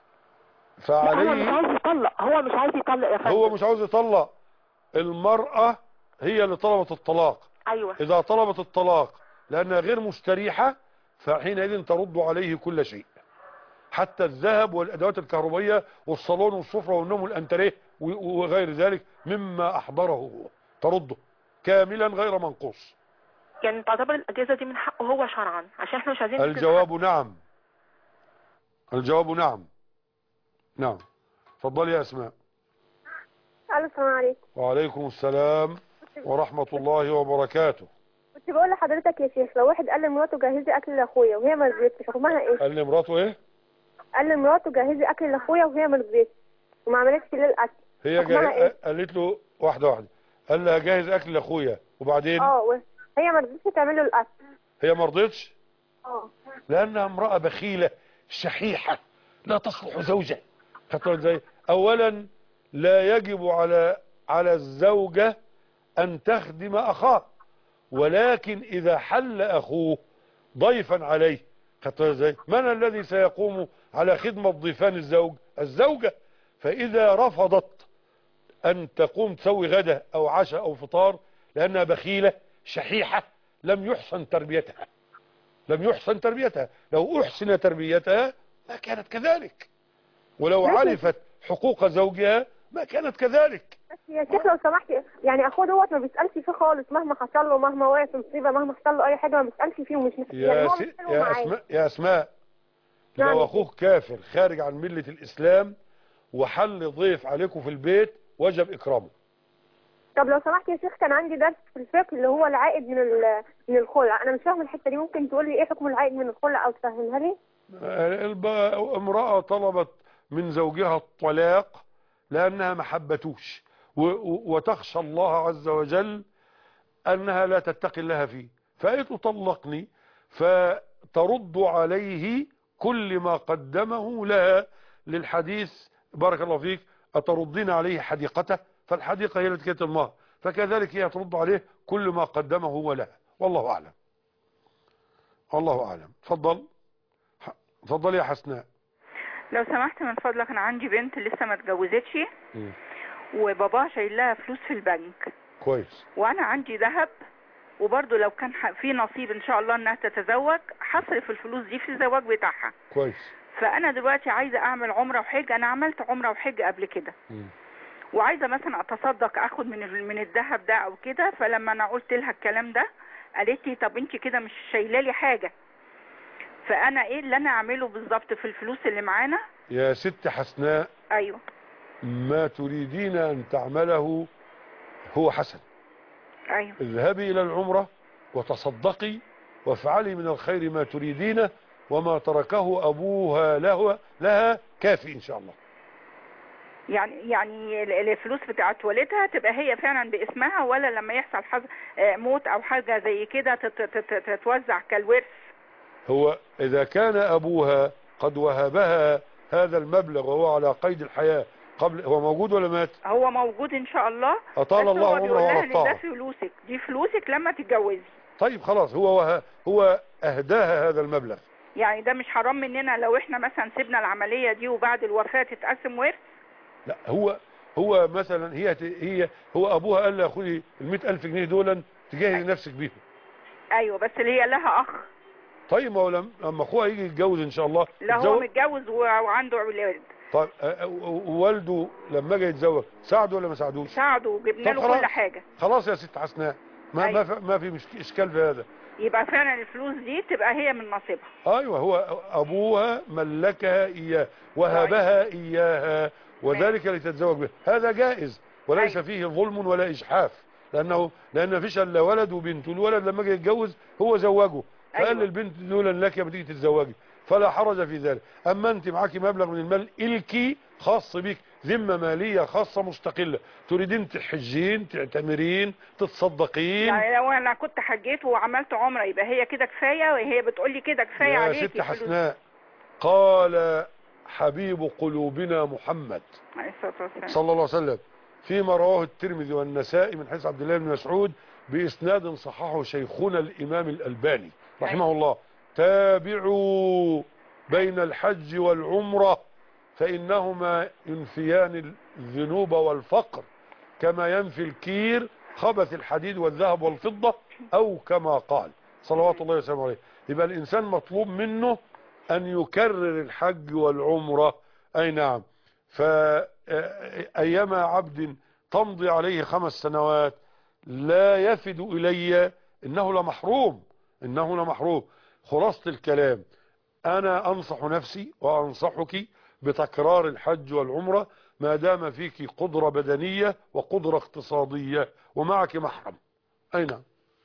فعليه. هو مش عايز يطلق يا فندم. هو مش عاوز يطلق، المرأة هي اللي طلبت الطلاق. أيوة. إذا طلبت الطلاق لأنها غير مستريحة فحينئذ ترد عليه كل شيء، حتى الذهب والأدوات الكهربائية والصالون والسفرة والنوم والأنتريه وغير ذلك مما أحضره هو، ترده كاملا غير منقوص. يعني تعتبر الأجهزة دي من حقه هو شرعا، عشان احنا مش عايزين. الجواب نعم. الجواب نعم. نعم. اتفضلي يا أسماء. السلام عليكم. وعليكم السلام ورحمة الله وبركاته. كنت بقول لحضرتك يا شيخ، لو واحد قال لمراته جهزي أكل لأخويا وهي ما رضيتش، حكمها إيه؟ قال لمراته إيه؟ قال لمراته جهزي أكل لأخويا وهي ما رضيتش وما عملتش ليه الأكل. هي إيه؟ قالت له واحدة قال لها جهز أكل لأخويا وبعدين؟ هي ما رضيتش تعمل له الأكل. هي ما رضيتش؟ لأنها امرأة بخيلة شحيحة لا تصلح زوجة. خدتوا ازاي؟ أولا لا يجب على الزوجة أن تخدم أخاه، ولكن إذا حل أخوه ضيفا عليه، خدتوا ازاي؟ من الذي سيقوم على خدمة ضيفان الزوجة. فإذا رفضت أن تقوم تسوي غدا أو عشاء أو فطار لأنها بخيلة شحيحة لم يحسن تربيتها. لو أحسن تربيتها ما كانت كذلك، ولو عرفت حقوق زوجها ما كانت كذلك. بس يا شيخ لو سمحت، يعني اخوه دوت ما بيسألش فيه خالص، مهما حصل له، مهما وقع في مصيبة، مهما حصل له اي حاجة ما بيسألش فيه ومش يا أسماء لو اخوه كافر خارج عن ملة الإسلام وحل ضيف عليكم في البيت وجب إكرامه. طب لو سمحت يا شيخ، كان عندي درس في الفقه اللي هو العائد من الخلع، انا مش فاهم الحتة دي، ممكن تقول لي ايه حكم العائد من الخلع او تفهمها لي؟ امرأة طلبت من زوجها الطلاق لأنها ما حبتوش وتخشى الله عز وجل أنها لا تتقي الله فيه، فقالت طلقني، فترد عليه كل ما قدمه لها للحديث بارك الله فيك أتردين عليه حديقته، فالحديقة هي التي كانت المهر، فكذلك هي ترد عليه كل ما قدمه هو لها، والله أعلم. والله أعلم. تفضل يا حسناء. لو سمحت من فضلك، انا عندي بنت لسه ما اتجوزتش وباباها شايل لها فلوس في البنك كويس، وانا عندي ذهب، وبرضه لو كان في نصيب ان شاء الله انها تتزوج هصرف الفلوس دي في الزواج بتاعها. كويس. فانا دلوقتي عايزه اعمل عمره وحج، انا عملت عمره وحج قبل كده وعايزه مثلا اتصدق اخد من الذهب ده او كده. فلما انا قلت لها الكلام ده قالت لي طب انت كده مش شايله لي حاجه، فانا ايه اللي انا اعمله بالظبط في الفلوس اللي معانا؟ يا ست حسناء، ايوه، ما تريدين ان تعمله هو حسن. ايوه، اذهبي الى العمرة وتصدقي وافعلي من الخير ما تريدين، وما تركه ابوها لها كافي ان شاء الله. يعني الفلوس بتاعت والدها تبقى هي فعلا باسمها، ولا لما يحصل موت او حاجه زي كده تتوزع كالورث؟ هو اذا كان ابوها قد وهبها هذا المبلغ وهو على قيد الحياة قبل، هو موجود ولا مات؟ هو موجود ان شاء الله. اطال الله عمره على الطاعة. ده فلوسك، دي فلوسك لما تتجوزي. طيب خلاص، هو اهداها هذا المبلغ. يعني ده مش حرام مننا لو احنا مثلا سيبنا العملية دي وبعد الوفاة تتقسم ورث؟ لا، هو مثلا هو ابوها قال لها خدي ال100,000 جنيه دول تجهزي نفسك بيهم. ايوه، بس اللي هي لها اخ. طيب ما هو لما اخوها يجي يتجوز ان شاء الله. لا هو متجوز وعنده اولاد. طيب والده لما جه يتزوج ساعده ولا ما ساعدوش؟ ساعده وجبنا له كل حاجه. خلاص يا ست حسناء، ما في اشكال في هذا. يبقى فعلا الفلوس دي تبقى هي من نصيبها. ايوه، هو ابوها ملكها اياه وهبها اياها وذلك لتتزوج به، هذا جائز وليس فيه ظلم ولا اجحاف، لان مفيش الا ولد وبنت، والولد لما جه يتجوز هو زوجه فقال للبنت دول لك لما تيجي تتزوجي، فلا حرج في ذلك. اما انت معاكي مبلغ من المال الكي خاص بك، ذمه ماليه خاصه مستقله، تريدين تحجين تعتمرين تتصدقين. يعني لو انا كنت حجيت وعملت عمره يبقى هي كده كفايه، وهي بتقول لي كده كفايه عليكي. يا ست حسناء، قال حبيب قلوبنا محمد صلى الله عليه وسلم فيما رواه الترمذي والنسائي من حديث عبد الله بن مسعود بإسناد صححه شيخنا الإمام الألباني رحمه الله: تابعوا بين الحج والعمرة فإنهما ينفيان الذنوب والفقر كما ينفي الكير خبث الحديد والذهب والفضة، أو كما قال صلوات الله وسلامه عليه. يبقى الإنسان مطلوب منه أن يكرر الحج والعمرة. أي نعم. فأيما عبد تمضي عليه 5 سنوات لا يفد إلي إنه لمحروم. خلاصة الكلام، أنا أنصح نفسي وأنصحك بتكرار الحج والعمرة ما دام فيك قدرة بدنية وقدرة اقتصادية ومعك محرم. أي نعم.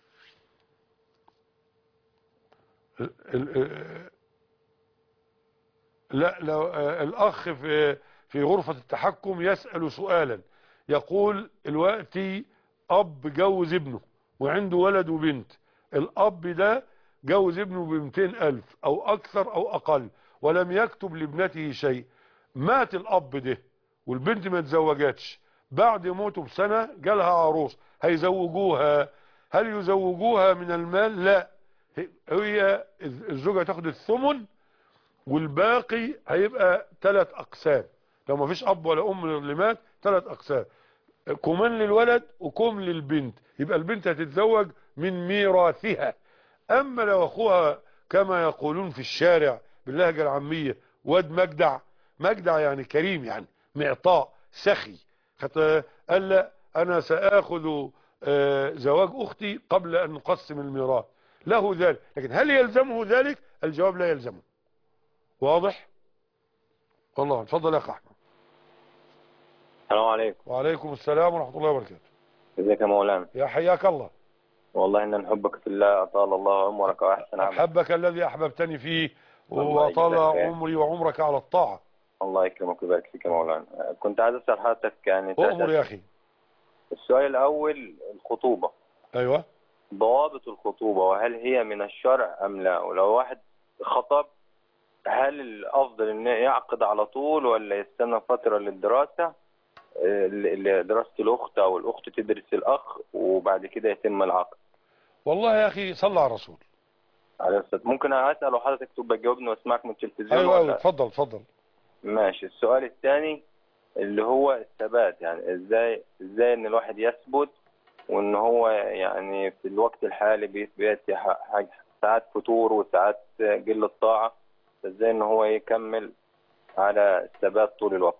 لا، لو الأخ في غرفة التحكم يسأل سؤالا، يقول الوقتي أب جوز ابنه وعنده ولد وبنت، الأب ده جوز ابنه ب200,000 أو أكثر أو أقل ولم يكتب لابنته شيء، مات الأب ده والبنت ما تزوجتش، بعد موته بسنة جالها عروس، هيزوجوها؟ هل يزوجوها من المال؟ لا، هي الزوجة تاخد الثمن والباقي هيبقى 3 أقسام. لو ما فيش أب ولا أم اللي مات 3 أقسام، كمان للولد وكم للبنت، يبقى البنت هتتزوج من ميراثها. أما لو أخوها كما يقولون في الشارع باللهجة العامية واد مجدع يعني كريم، يعني معطاء سخي، قال لا أنا سآخذ زواج أختي قبل أن نقسم الميراث، له ذلك. لكن هل يلزمه ذلك؟ الجواب لا يلزمه. واضح؟ والله. اتفضل يا أخ أحمد. السلام عليكم. وعليكم السلام ورحمة الله وبركاته. ازيك يا مولانا؟ يا حياك الله. والله إن نحبك في الله، أطال الله عمرك وأحسن عمرك. أحبك الذي أحببتني فيه وأطال عمري وعمرك على الطاعة. الله يكرمك ويبارك فيك يا مولانا. كنت عايز أسأل حضرتك يعني أؤمر يا أخي. السؤال الأول، الخطوبة. أيوة. ضوابط الخطوبة، وهل هي من الشرع أم لا؟ ولو واحد خطب هل الأفضل إنه يعقد على طول ولا يستنى فترة للدراسة، دراسة الأخت أو الأخت تدرس الأخ وبعد كده يتم العقد؟ والله يا أخي صلى على الرسول عليه الصلاة. ممكن أسأل وحضرتك تبقى تجاوبني واسمعك من التلفزيون؟ أيوة اتفضل. ماشي. السؤال الثاني اللي هو الثبات، يعني ازاي ان الواحد يثبت، وان هو يعني في الوقت الحالي بيأتي ساعات فتور وساعات قلة طاعة، ازاي ان هو يكمل على الثبات طول الوقت.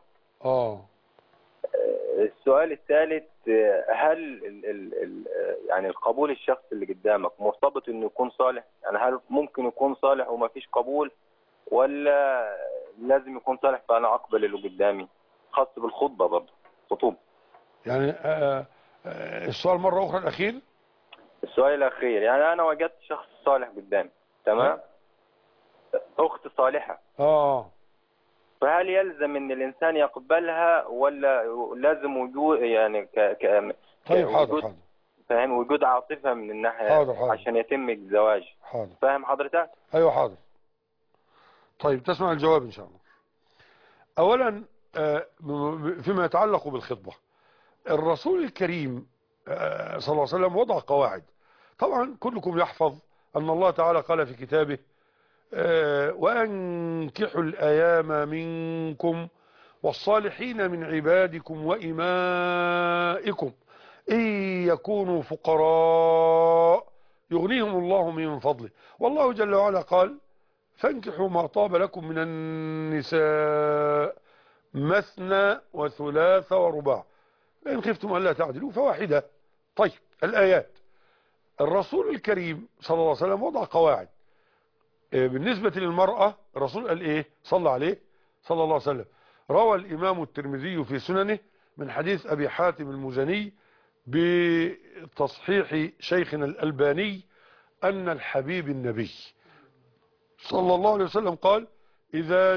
السؤال الثالث، هل يعني القبول الشخص اللي قدامك مرتبط انه يكون صالح؟ يعني هل ممكن يكون صالح وما فيش قبول، ولا لازم يكون صالح فانا اقبل اللي قدامي؟ خاص بالخطبة برضه، خطوبة يعني. السؤال مرة اخرى الاخير. السؤال الاخير، يعني انا وجدت شخص صالح قدامي، تمام، اخت صالحة، فهل يلزم ان الانسان يقبلها، ولا لازم وجود يعني طيب حاضر. فاهم، وجود عاطفة من الناحية حاضر. عشان يتم الزواج؟ حاضر. فاهم حضرتك؟ ايوه حاضر. طيب تسمع الجواب ان شاء الله. اولا فيما يتعلق بالخطبة، الرسول الكريم صلى الله عليه وسلم وضع قواعد. طبعا كلكم يحفظ ان الله تعالى قال في كتابه وأنكحوا الأيام منكم والصالحين من عبادكم وإمائكم إن يكونوا فقراء يغنيهم الله من فضله. والله جل وعلا قال فانكحوا ما طاب لكم من النساء مثنى وثلاث ورباع فإن خفتم ألا تعدلوا فواحدة. طيب الآيات، الرسول الكريم صلى الله عليه وسلم وضع قواعد. بالنسبة للمرأة الرسول قال ايه صلى عليه صلى الله عليه وسلم؟ روى الإمام الترمذي في سننه من حديث أبي حاتم المزني بتصحيح شيخنا الألباني أن الحبيب النبي صلى الله عليه وسلم قال إذا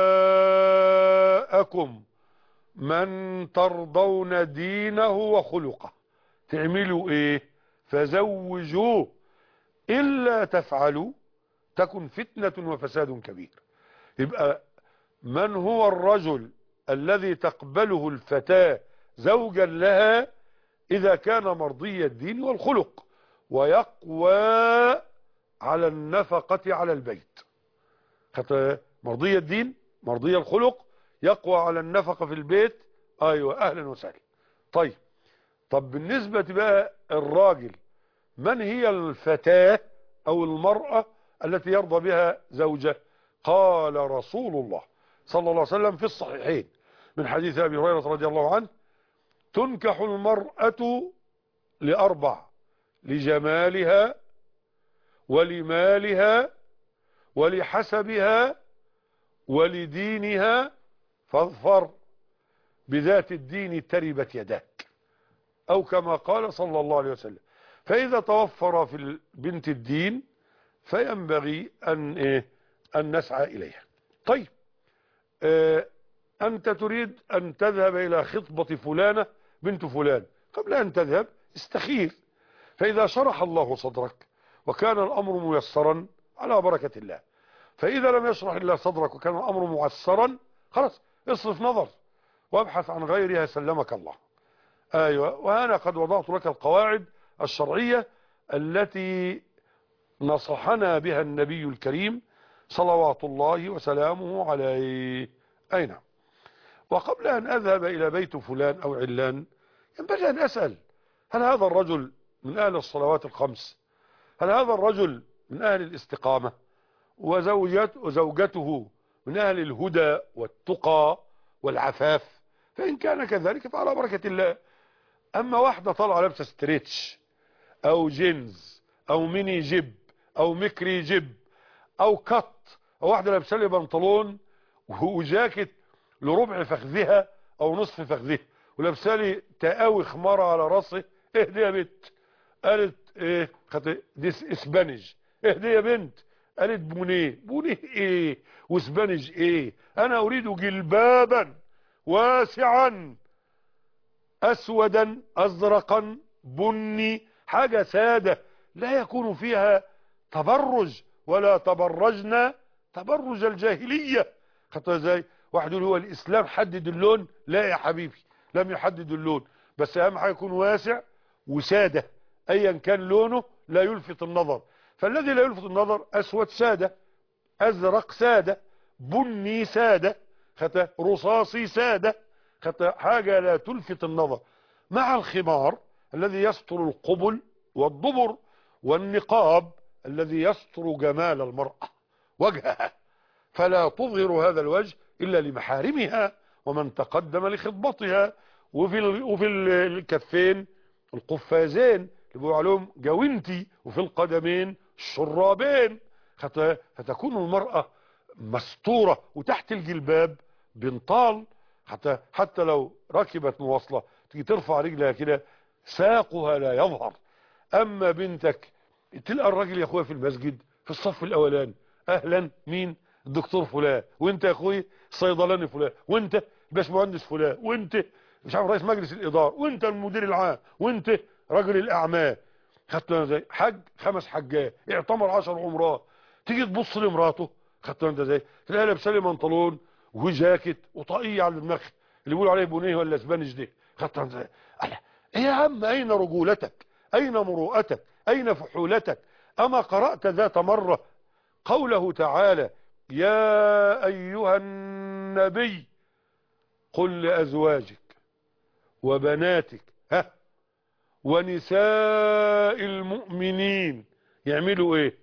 جاءكم من ترضون دينه وخلقه تعملوا ايه؟ فزوجوه إلا تفعلوا تكن فتنة وفساد كبير. يبقى من هو الرجل الذي تقبله الفتاة زوجا لها؟ إذا كان مرضي الدين والخلق ويقوى على النفقة على البيت. مرضي الدين مرضي الخلق يقوى على النفقة في البيت. أيوة أهلا وسهلا. طب بالنسبة بقى الراجل، من هي الفتاة أو المرأة التي يرضى بها زوجه؟ قال رسول الله صلى الله عليه وسلم في الصحيحين من حديث أبي هريرة رضي الله عنه تنكح المرأة لأربع: لجمالها ولمالها ولحسبها ولدينها فاظفر بذات الدين تربت يداك، أو كما قال صلى الله عليه وسلم. فإذا توفر في البنت الدين فينبغي أن نسعى إليها. طيب أنت تريد أن تذهب إلى خطبة فلانة بنت فلان، قبل أن تذهب استخير، فإذا شرح الله صدرك وكان الأمر ميسرا على بركة الله، فإذا لم يشرح الله صدرك وكان الأمر معسرا خلاص اصرف نظر وابحث عن غيرها سلمك الله. أيوة، وأنا قد وضعت لك القواعد الشرعية التي نصحنا بها النبي الكريم صلوات الله وسلامه عليه. أي نعم. وقبل أن أذهب إلى بيت فلان أو علان ينبغي أن أسأل: هل هذا الرجل من أهل الصلوات الخمس؟ هل هذا الرجل من أهل الاستقامة؟ وزوجته من أهل الهدى والتقى والعفاف؟ فإن كان كذلك فعلى بركة الله. أما واحدة طالعة لابسة ستريتش أو جينز أو ميني جيب أو ميكري جيب أو كت، أو واحدة لابسة لي بنطلون وجاكيت لربع فخذها أو نصف فخذها ولابسة لي تقاوي خمارة على راسه، إيه دي يا بنت؟ قالت إيه؟ دي اسبانيج. إيه دي يا بنت؟ قالت بونيه. بونيه إيه واسبانيج إيه؟ أنا أريد جلبابا واسعا أسودا أزرقا بني، حاجة سادة لا يكون فيها تبرج ولا تبرجنا تبرج الجاهلية. خطأ ازاي؟ واحد يقول هو الإسلام حدد اللون. لا يا حبيبي، لم يحدد اللون، بس أهم حاجة يكون واسع وسادة، أيا كان لونه لا يلفت النظر. فالذي لا يلفت النظر أسود سادة، أزرق سادة، بني سادة، خدت رصاصي سادة، خدت حاجة لا تلفت النظر، مع الخمار الذي يستر القبل والضبر، والنقاب الذي يستر جمال المرأة وجهها، فلا تظهر هذا الوجه إلا لمحارمها ومن تقدم لخطبتها. وفي الكفين القفازين اللي بيقولوا عليهم جوينتي، وفي القدمين الشرابين، فتكون المرأة مستورة، وتحت الجلباب بنطال، حتى لو ركبت مواصلة تيجي ترفع رجلها كده ساقها لا يظهر. اما بنتك تلقى الراجل يا اخويا في المسجد في الصف الاولاني، اهلا مين؟ الدكتور فلان، وانت يا اخويا الصيدلاني فلان، وانت الباشمهندس فلان، وانت مش عارف رئيس مجلس الاداره، وانت المدير العام، وانت رجل الاعمال. خدت زي حج 5 حجات، اعتمر 10 عمرات، تيجي تبص لمراته خدت انت زي تلاقيها لابسه لي بنطلون وجاكيت وطاقيه على دماغها اللي بيقولوا عليه بنيه ولا اسبانيش دي، خدت انت زي ايه يا عم؟ اين رجولتك؟ اين مروءتك؟ اين فحولتك؟ اما قرأت ذات مرة قوله تعالى يا ايها النبي قل لازواجك وبناتك ونساء المؤمنين يعملوا ايه؟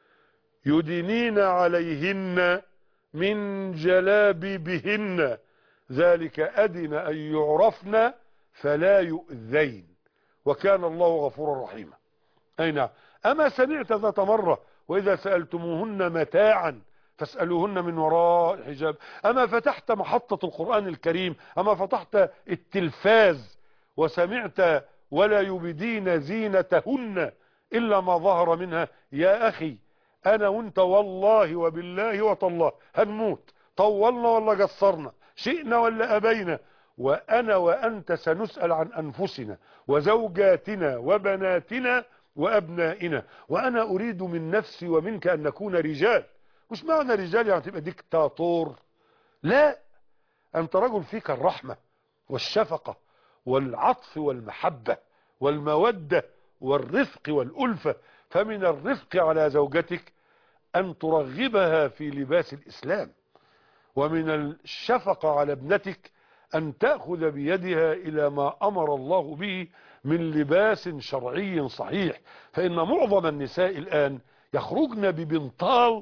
يدنين عليهن من جلابيبهن ذلك ادنى ان يعرفن فلا يؤذين وكان الله غفورا رحيما. اي نعم. اما سمعت ذات مرة واذا سألتموهن متاعا فاسألوهن من وراء حجاب؟ اما فتحت محطة القرآن الكريم، اما فتحت التلفاز وسمعت ولا يبدين زينتهن الا ما ظهر منها؟ يا اخي انا وانت والله وبالله وتالله هنموت، طولنا ولا قصرنا، شئنا ولا ابينا، وانا وانت سنسأل عن انفسنا وزوجاتنا وبناتنا وابنائنا. وانا اريد من نفسي ومنك ان نكون رجال. مش معنى رجال يعني تبقى ديكتاتور، لا، انت رجل فيك الرحمة والشفقة والعطف والمحبة والمودة والرفق والألفة. فمن الرفق على زوجتك أن ترغبها في لباس الإسلام، ومن الشفقة على ابنتك أن تأخذ بيدها إلى ما أمر الله به من لباس شرعي صحيح. فإن معظم النساء الآن يخرجن ببنطال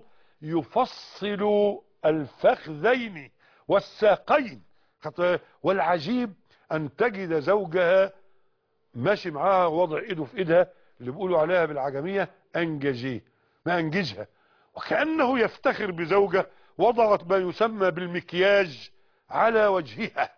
يفصل الفخذين والساقين، والعجيب أن تجد زوجها ماشي معاها وضع إيده في إيدها اللي بيقولوا عليها بالعجمية أنججيه، ما أنججها، وكأنه يفتخر بزوجة وضعت ما يسمى بالمكياج على وجهها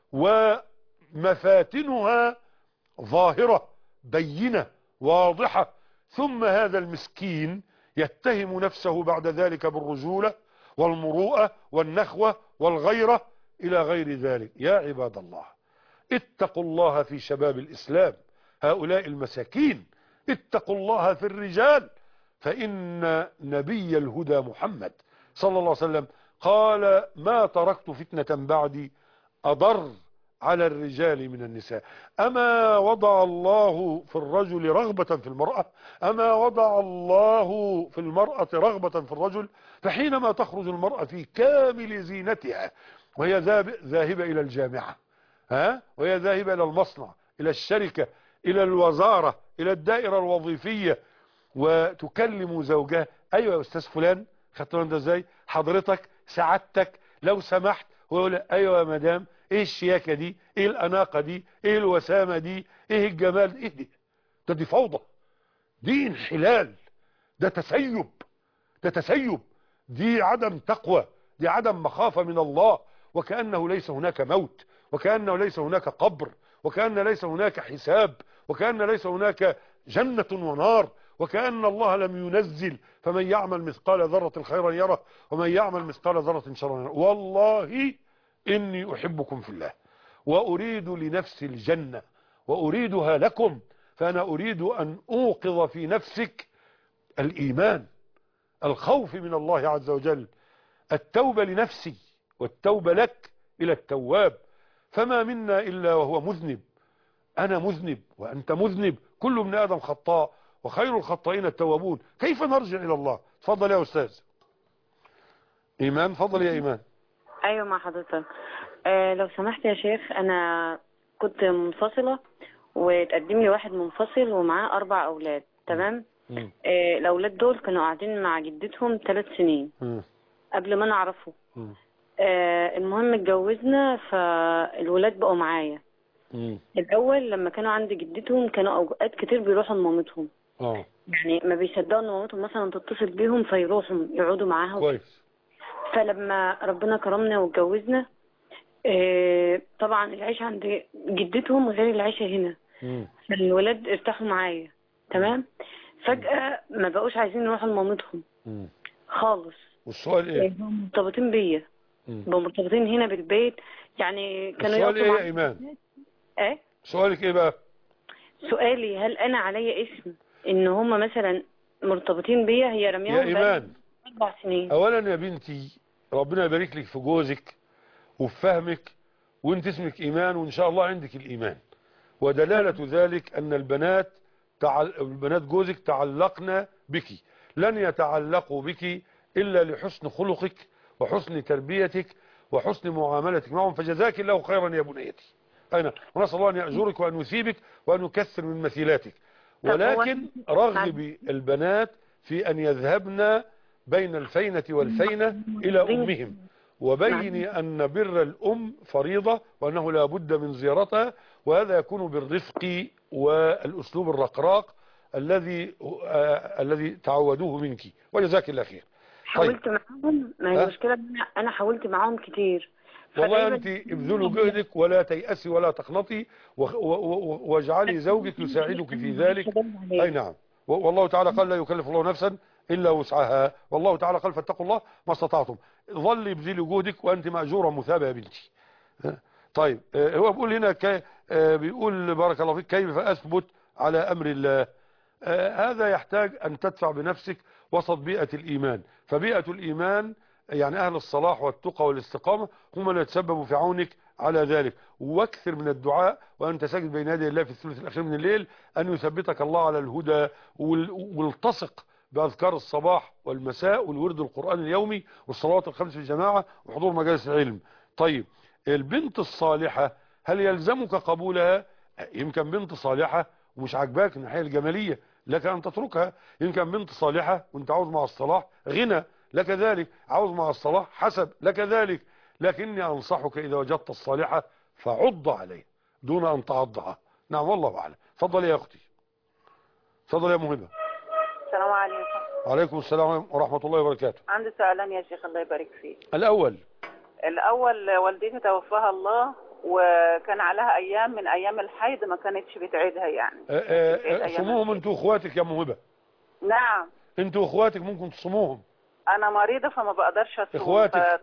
ومفاتنها ظاهرة بينة واضحة. ثم هذا المسكين يتهم نفسه بعد ذلك بالرجولة والمروءة والنخوة والغيرة إلى غير ذلك. يا عباد الله اتقوا الله في شباب الإسلام، هؤلاء المساكين، اتقوا الله في الرجال، فإن نبي الهدى محمد صلى الله عليه وسلم قال ما تركت فتنة بعدي أضر على الرجال من النساء. أما وضع الله في الرجل رغبة في المرأة؟ أما وضع الله في المرأة رغبة في الرجل؟ فحينما تخرج المرأة في كامل زينتها وهي ذاهبة إلى الجامعة، وهي ذاهبة إلى المصنع، إلى الشركة، إلى الوزارة، إلى الدائرة الوظيفية، وتكلم زوجها أيوة يا أستاذ فلان، خدتوا ده ازاي؟ حضرتك، سعادتك، لو سمحت، ويقول أيوة يا مدام، ايه الشياكة دي، ايه الأناقة دي، ايه الوسامة دي، ايه الجمال، ايه دي؟ دي فوضى، دي انحلال، ده تسيب، ده تسيب، دي عدم تقوى، دي عدم مخافة من الله، وكأنه ليس هناك موت، وكأنه ليس هناك قبر، وكأن ليس هناك حساب، وكأن ليس هناك جنة ونار، وكأن الله لم ينزل فمن يعمل مثقال ذرة خيرا يره ومن يعمل مثقال ذرة شرا يره. والله إني أحبكم في الله وأريد لنفسي الجنة وأريدها لكم، فأنا أريد أن أوقظ في نفسك الإيمان، الخوف من الله عز وجل، التوبة لنفسي والتوبة لك إلى التواب. فما منا إلا وهو مذنب، أنا مذنب وأنت مذنب، كل ابن آدم خطاء وخير الخطائين التوابون. كيف نرجع إلى الله؟ تفضل يا أستاذ إيمان، فضل يا إيمان. ايوه مع حضرتك. لو سمحت يا شيخ، انا كنت منفصله وتقدم لي واحد منفصل ومعاه 4 اولاد. تمام. الاولاد دول كانوا قاعدين مع جدتهم 3 سنين قبل ما انا اعرفه. المهم اتجوزنا، فالولاد بقوا معايا. الاول لما كانوا عند جدتهم كانوا اوقات كتير بيروحوا لمامتهم. يعني ما بيصدقوا ان مامتهم مثلا تتصل بيهم فيروحوا يقعدوا معاها. كويس. فلما ربنا كرمنا واتجوزنا، طبعا العيش عند جدتهم غير العيشه هنا. فالولاد ارتاحوا معايا. تمام. فجأة ما بقوش عايزين يروحوا لمامتهم خالص. والسؤال ايه؟ مرتبطين بيا، مرتبطين هنا بالبيت. يعني كانوا السؤال ايه يا ايمان؟ ايه سؤالك ايه بقى؟ سؤالي هل انا عليا اسم ان هم مثلا مرتبطين بيا؟ هي رميهم يا ايمان 4 سنين. اولا يا بنتي ربنا يبارك لك في جوزك وفي فهمك، وانت اسمك ايمان وان شاء الله عندك الايمان، ودلالة ذلك ان البنات جوزك تعلقن بك، لن يتعلقوا بك الا لحسن خلقك وحسن تربيتك وحسن معاملتك معهم، فجزاك الله خيرا يا بنيتي. أنا ونسأل الله أن يأجرك وأن يثيبك وأن يكثر من مثيلاتك، ولكن رغب البنات في أن يذهبن بين الفينة والفينة إلى أمهم، وبيني أن بر الأم فريضة وأنه لا بد من زيارتها، وهذا يكون بالرفق والأسلوب الرقراق الذي تعودوه منك، وجزاك الله خير. حاولت معاهم، ما هي المشكلة أنا حاولت معاهم كتير. والله أنت ابذلوا جهدك ولا تيأسي ولا تقنطي، واجعلي زوجك يساعدك في ذلك. أي نعم. والله تعالى قال لا يكلف الله نفسا إلا وسعها، والله تعالى قال فاتقوا الله ما استطعتم. ظلي ابذلي جهدك وأنت مأجورة مثابة يا بنتي. طيب هو بيقول هنا بيقول بارك الله فيك كيف أثبت على أمر الله. هذا يحتاج أن تدفع بنفسك وسط بيئة الإيمان، فبيئة الإيمان يعني أهل الصلاح والتقى والاستقامة هم اللي يتسببوا في عونك على ذلك. واكثر من الدعاء وأنت ساجد بين يدي الله في الثلث الأخير من الليل أن يثبتك الله على الهدى، والتصق بأذكار الصباح والمساء والورد القرآن اليومي والصلوات الخمس في الجماعة وحضور مجالس العلم. طيب البنت الصالحة هل يلزمك قبولها؟ يمكن بنت صالحة ومش عاجباك الناحية الجمالية، لك أن تتركها. يمكن بنت صالحة وانت عاوز مع الصلاح غنى، لك ذلك. عاوز مع الصلاح حسب، لك ذلك. لكني أنصحك إذا وجدت الصالحة فعض عليه دون أن تعضها. نعم والله أعلم. تفضل يا أختي. تفضل يا مهبة. السلام عليكم. وعليكم السلام ورحمة الله وبركاته. عندي سؤالين يا شيخ الله يبارك فيك. الأول والدتي توفاها الله، وكان عليها أيام من أيام الحيض ما كانتش بتعيدها يعني. صموهم انتوا اخواتك يا موهبة؟ نعم. انتوا اخواتك ممكن تصوموهم؟ انا مريضة فما بقدرش اصوم. اخواتك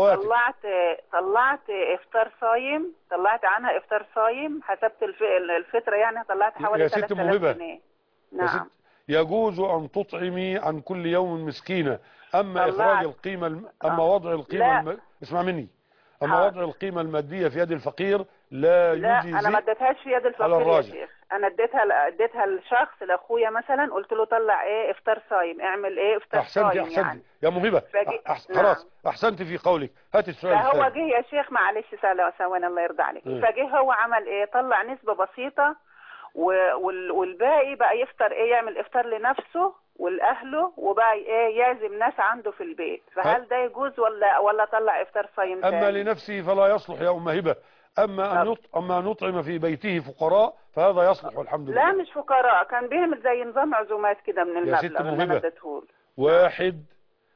طلعت افطار صايم، طلعت عنها افطار صايم، حسبت الفطرة يعني طلعت حوالي 3000 جنيه. نعم. يجوز ان تطعمي عن كل يوم مسكينة، اما اخراج القيمة اما وضع القيمة اسمع مني، اما وضع القيمة المادية في يد الفقير لا يجزي. لا انا ما اديتهاش في يد الفقير يا شيخ، انا اديتها لشخص، لاخويا مثلا، قلت له طلع ايه افطار صايم، اعمل ايه افطار صايم. احسنتي يعني. يا موهبة خلاص احسنت في قولك. هات السؤال الثاني. فهو جه يا شيخ معلش ثواني الله يرضى عليك. فجه هو عمل ايه، طلع نسبة بسيطة والباقي بقى يفطر ايه، يعمل افطار لنفسه والاهله، وبقى ايه يعزم ناس عنده في البيت. فهل ده يجوز ولا طلع افطار صايم تاني؟ اما لنفسه فلا يصلح يا ام هبه، اما ان نطعم في بيته فقراء فهذا يصلح والحمد لله. لا مش فقراء، كان بيعمل زي نظام عزومات كده من المبلغ اللي انا اديته له. واحد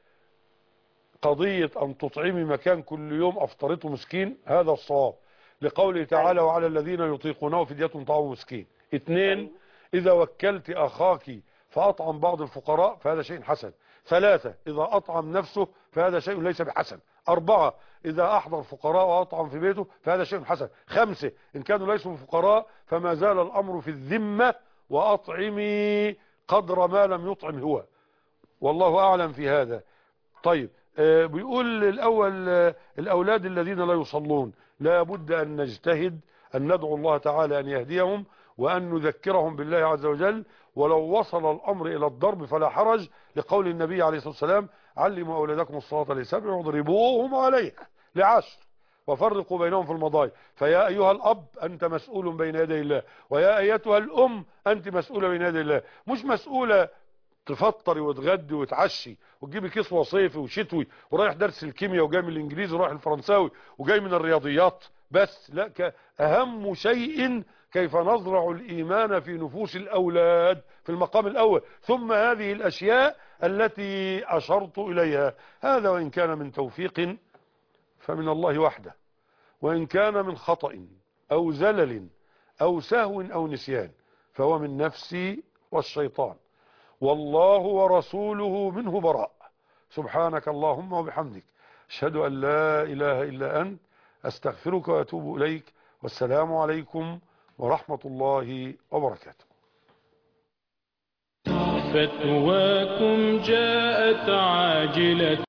قضيه ان تطعمي مكان كل يوم افطرته مسكين هذا الصواب، لقوله تعالى وعلى الذين يطيقونه فدية طعام مسكين. اثنين اذا وكلت اخاك فأطعم بعض الفقراء فهذا شيء حسن. ثلاثة إذا أطعم نفسه فهذا شيء ليس بحسن. أربعة إذا أحضر فقراء وأطعم في بيته فهذا شيء حسن. خمسة إن كانوا ليسوا فقراء فما زال الأمر في الذمة، وأطعمي قدر ما لم يطعم هو، والله أعلم في هذا. طيب بيقول الأول الأولاد الذين لا يصلون لا بد أن نجتهد أن ندعو الله تعالى أن يهديهم وأن نذكرهم بالله عز وجل، ولو وصل الأمر إلى الضرب فلا حرج، لقول النبي عليه الصلاة والسلام علموا أولادكم الصلاة لسبع واضربوهم عليها ل10 وفرقوا بينهم في المضاجع. فيا أيها الأب أنت مسؤول بين يدي الله، ويا أيتها الأم أنت مسؤولة بين يدي الله. مش مسؤولة تفطري وتغدي وتعشي وتجيبي كيس وصيفي وشتوي ورايح درس الكيمياء وجاي من الإنجليزي ورايح الفرنساوي وجاي من الرياضيات بس. لا، أهم شيء كيف نزرع الإيمان في نفوس الأولاد في المقام الأول، ثم هذه الأشياء التي أشرت إليها. هذا وإن كان من توفيق فمن الله وحده، وإن كان من خطأ أو زلل أو سهو أو نسيان فهو من نفسي والشيطان، والله ورسوله منه براء. سبحانك اللهم وبحمدك، أشهد أن لا إله إلا أنت، أستغفرك وأتوب إليك، والسلام عليكم ورحمة الله وبركاته. فتواكم جاءت عاجلة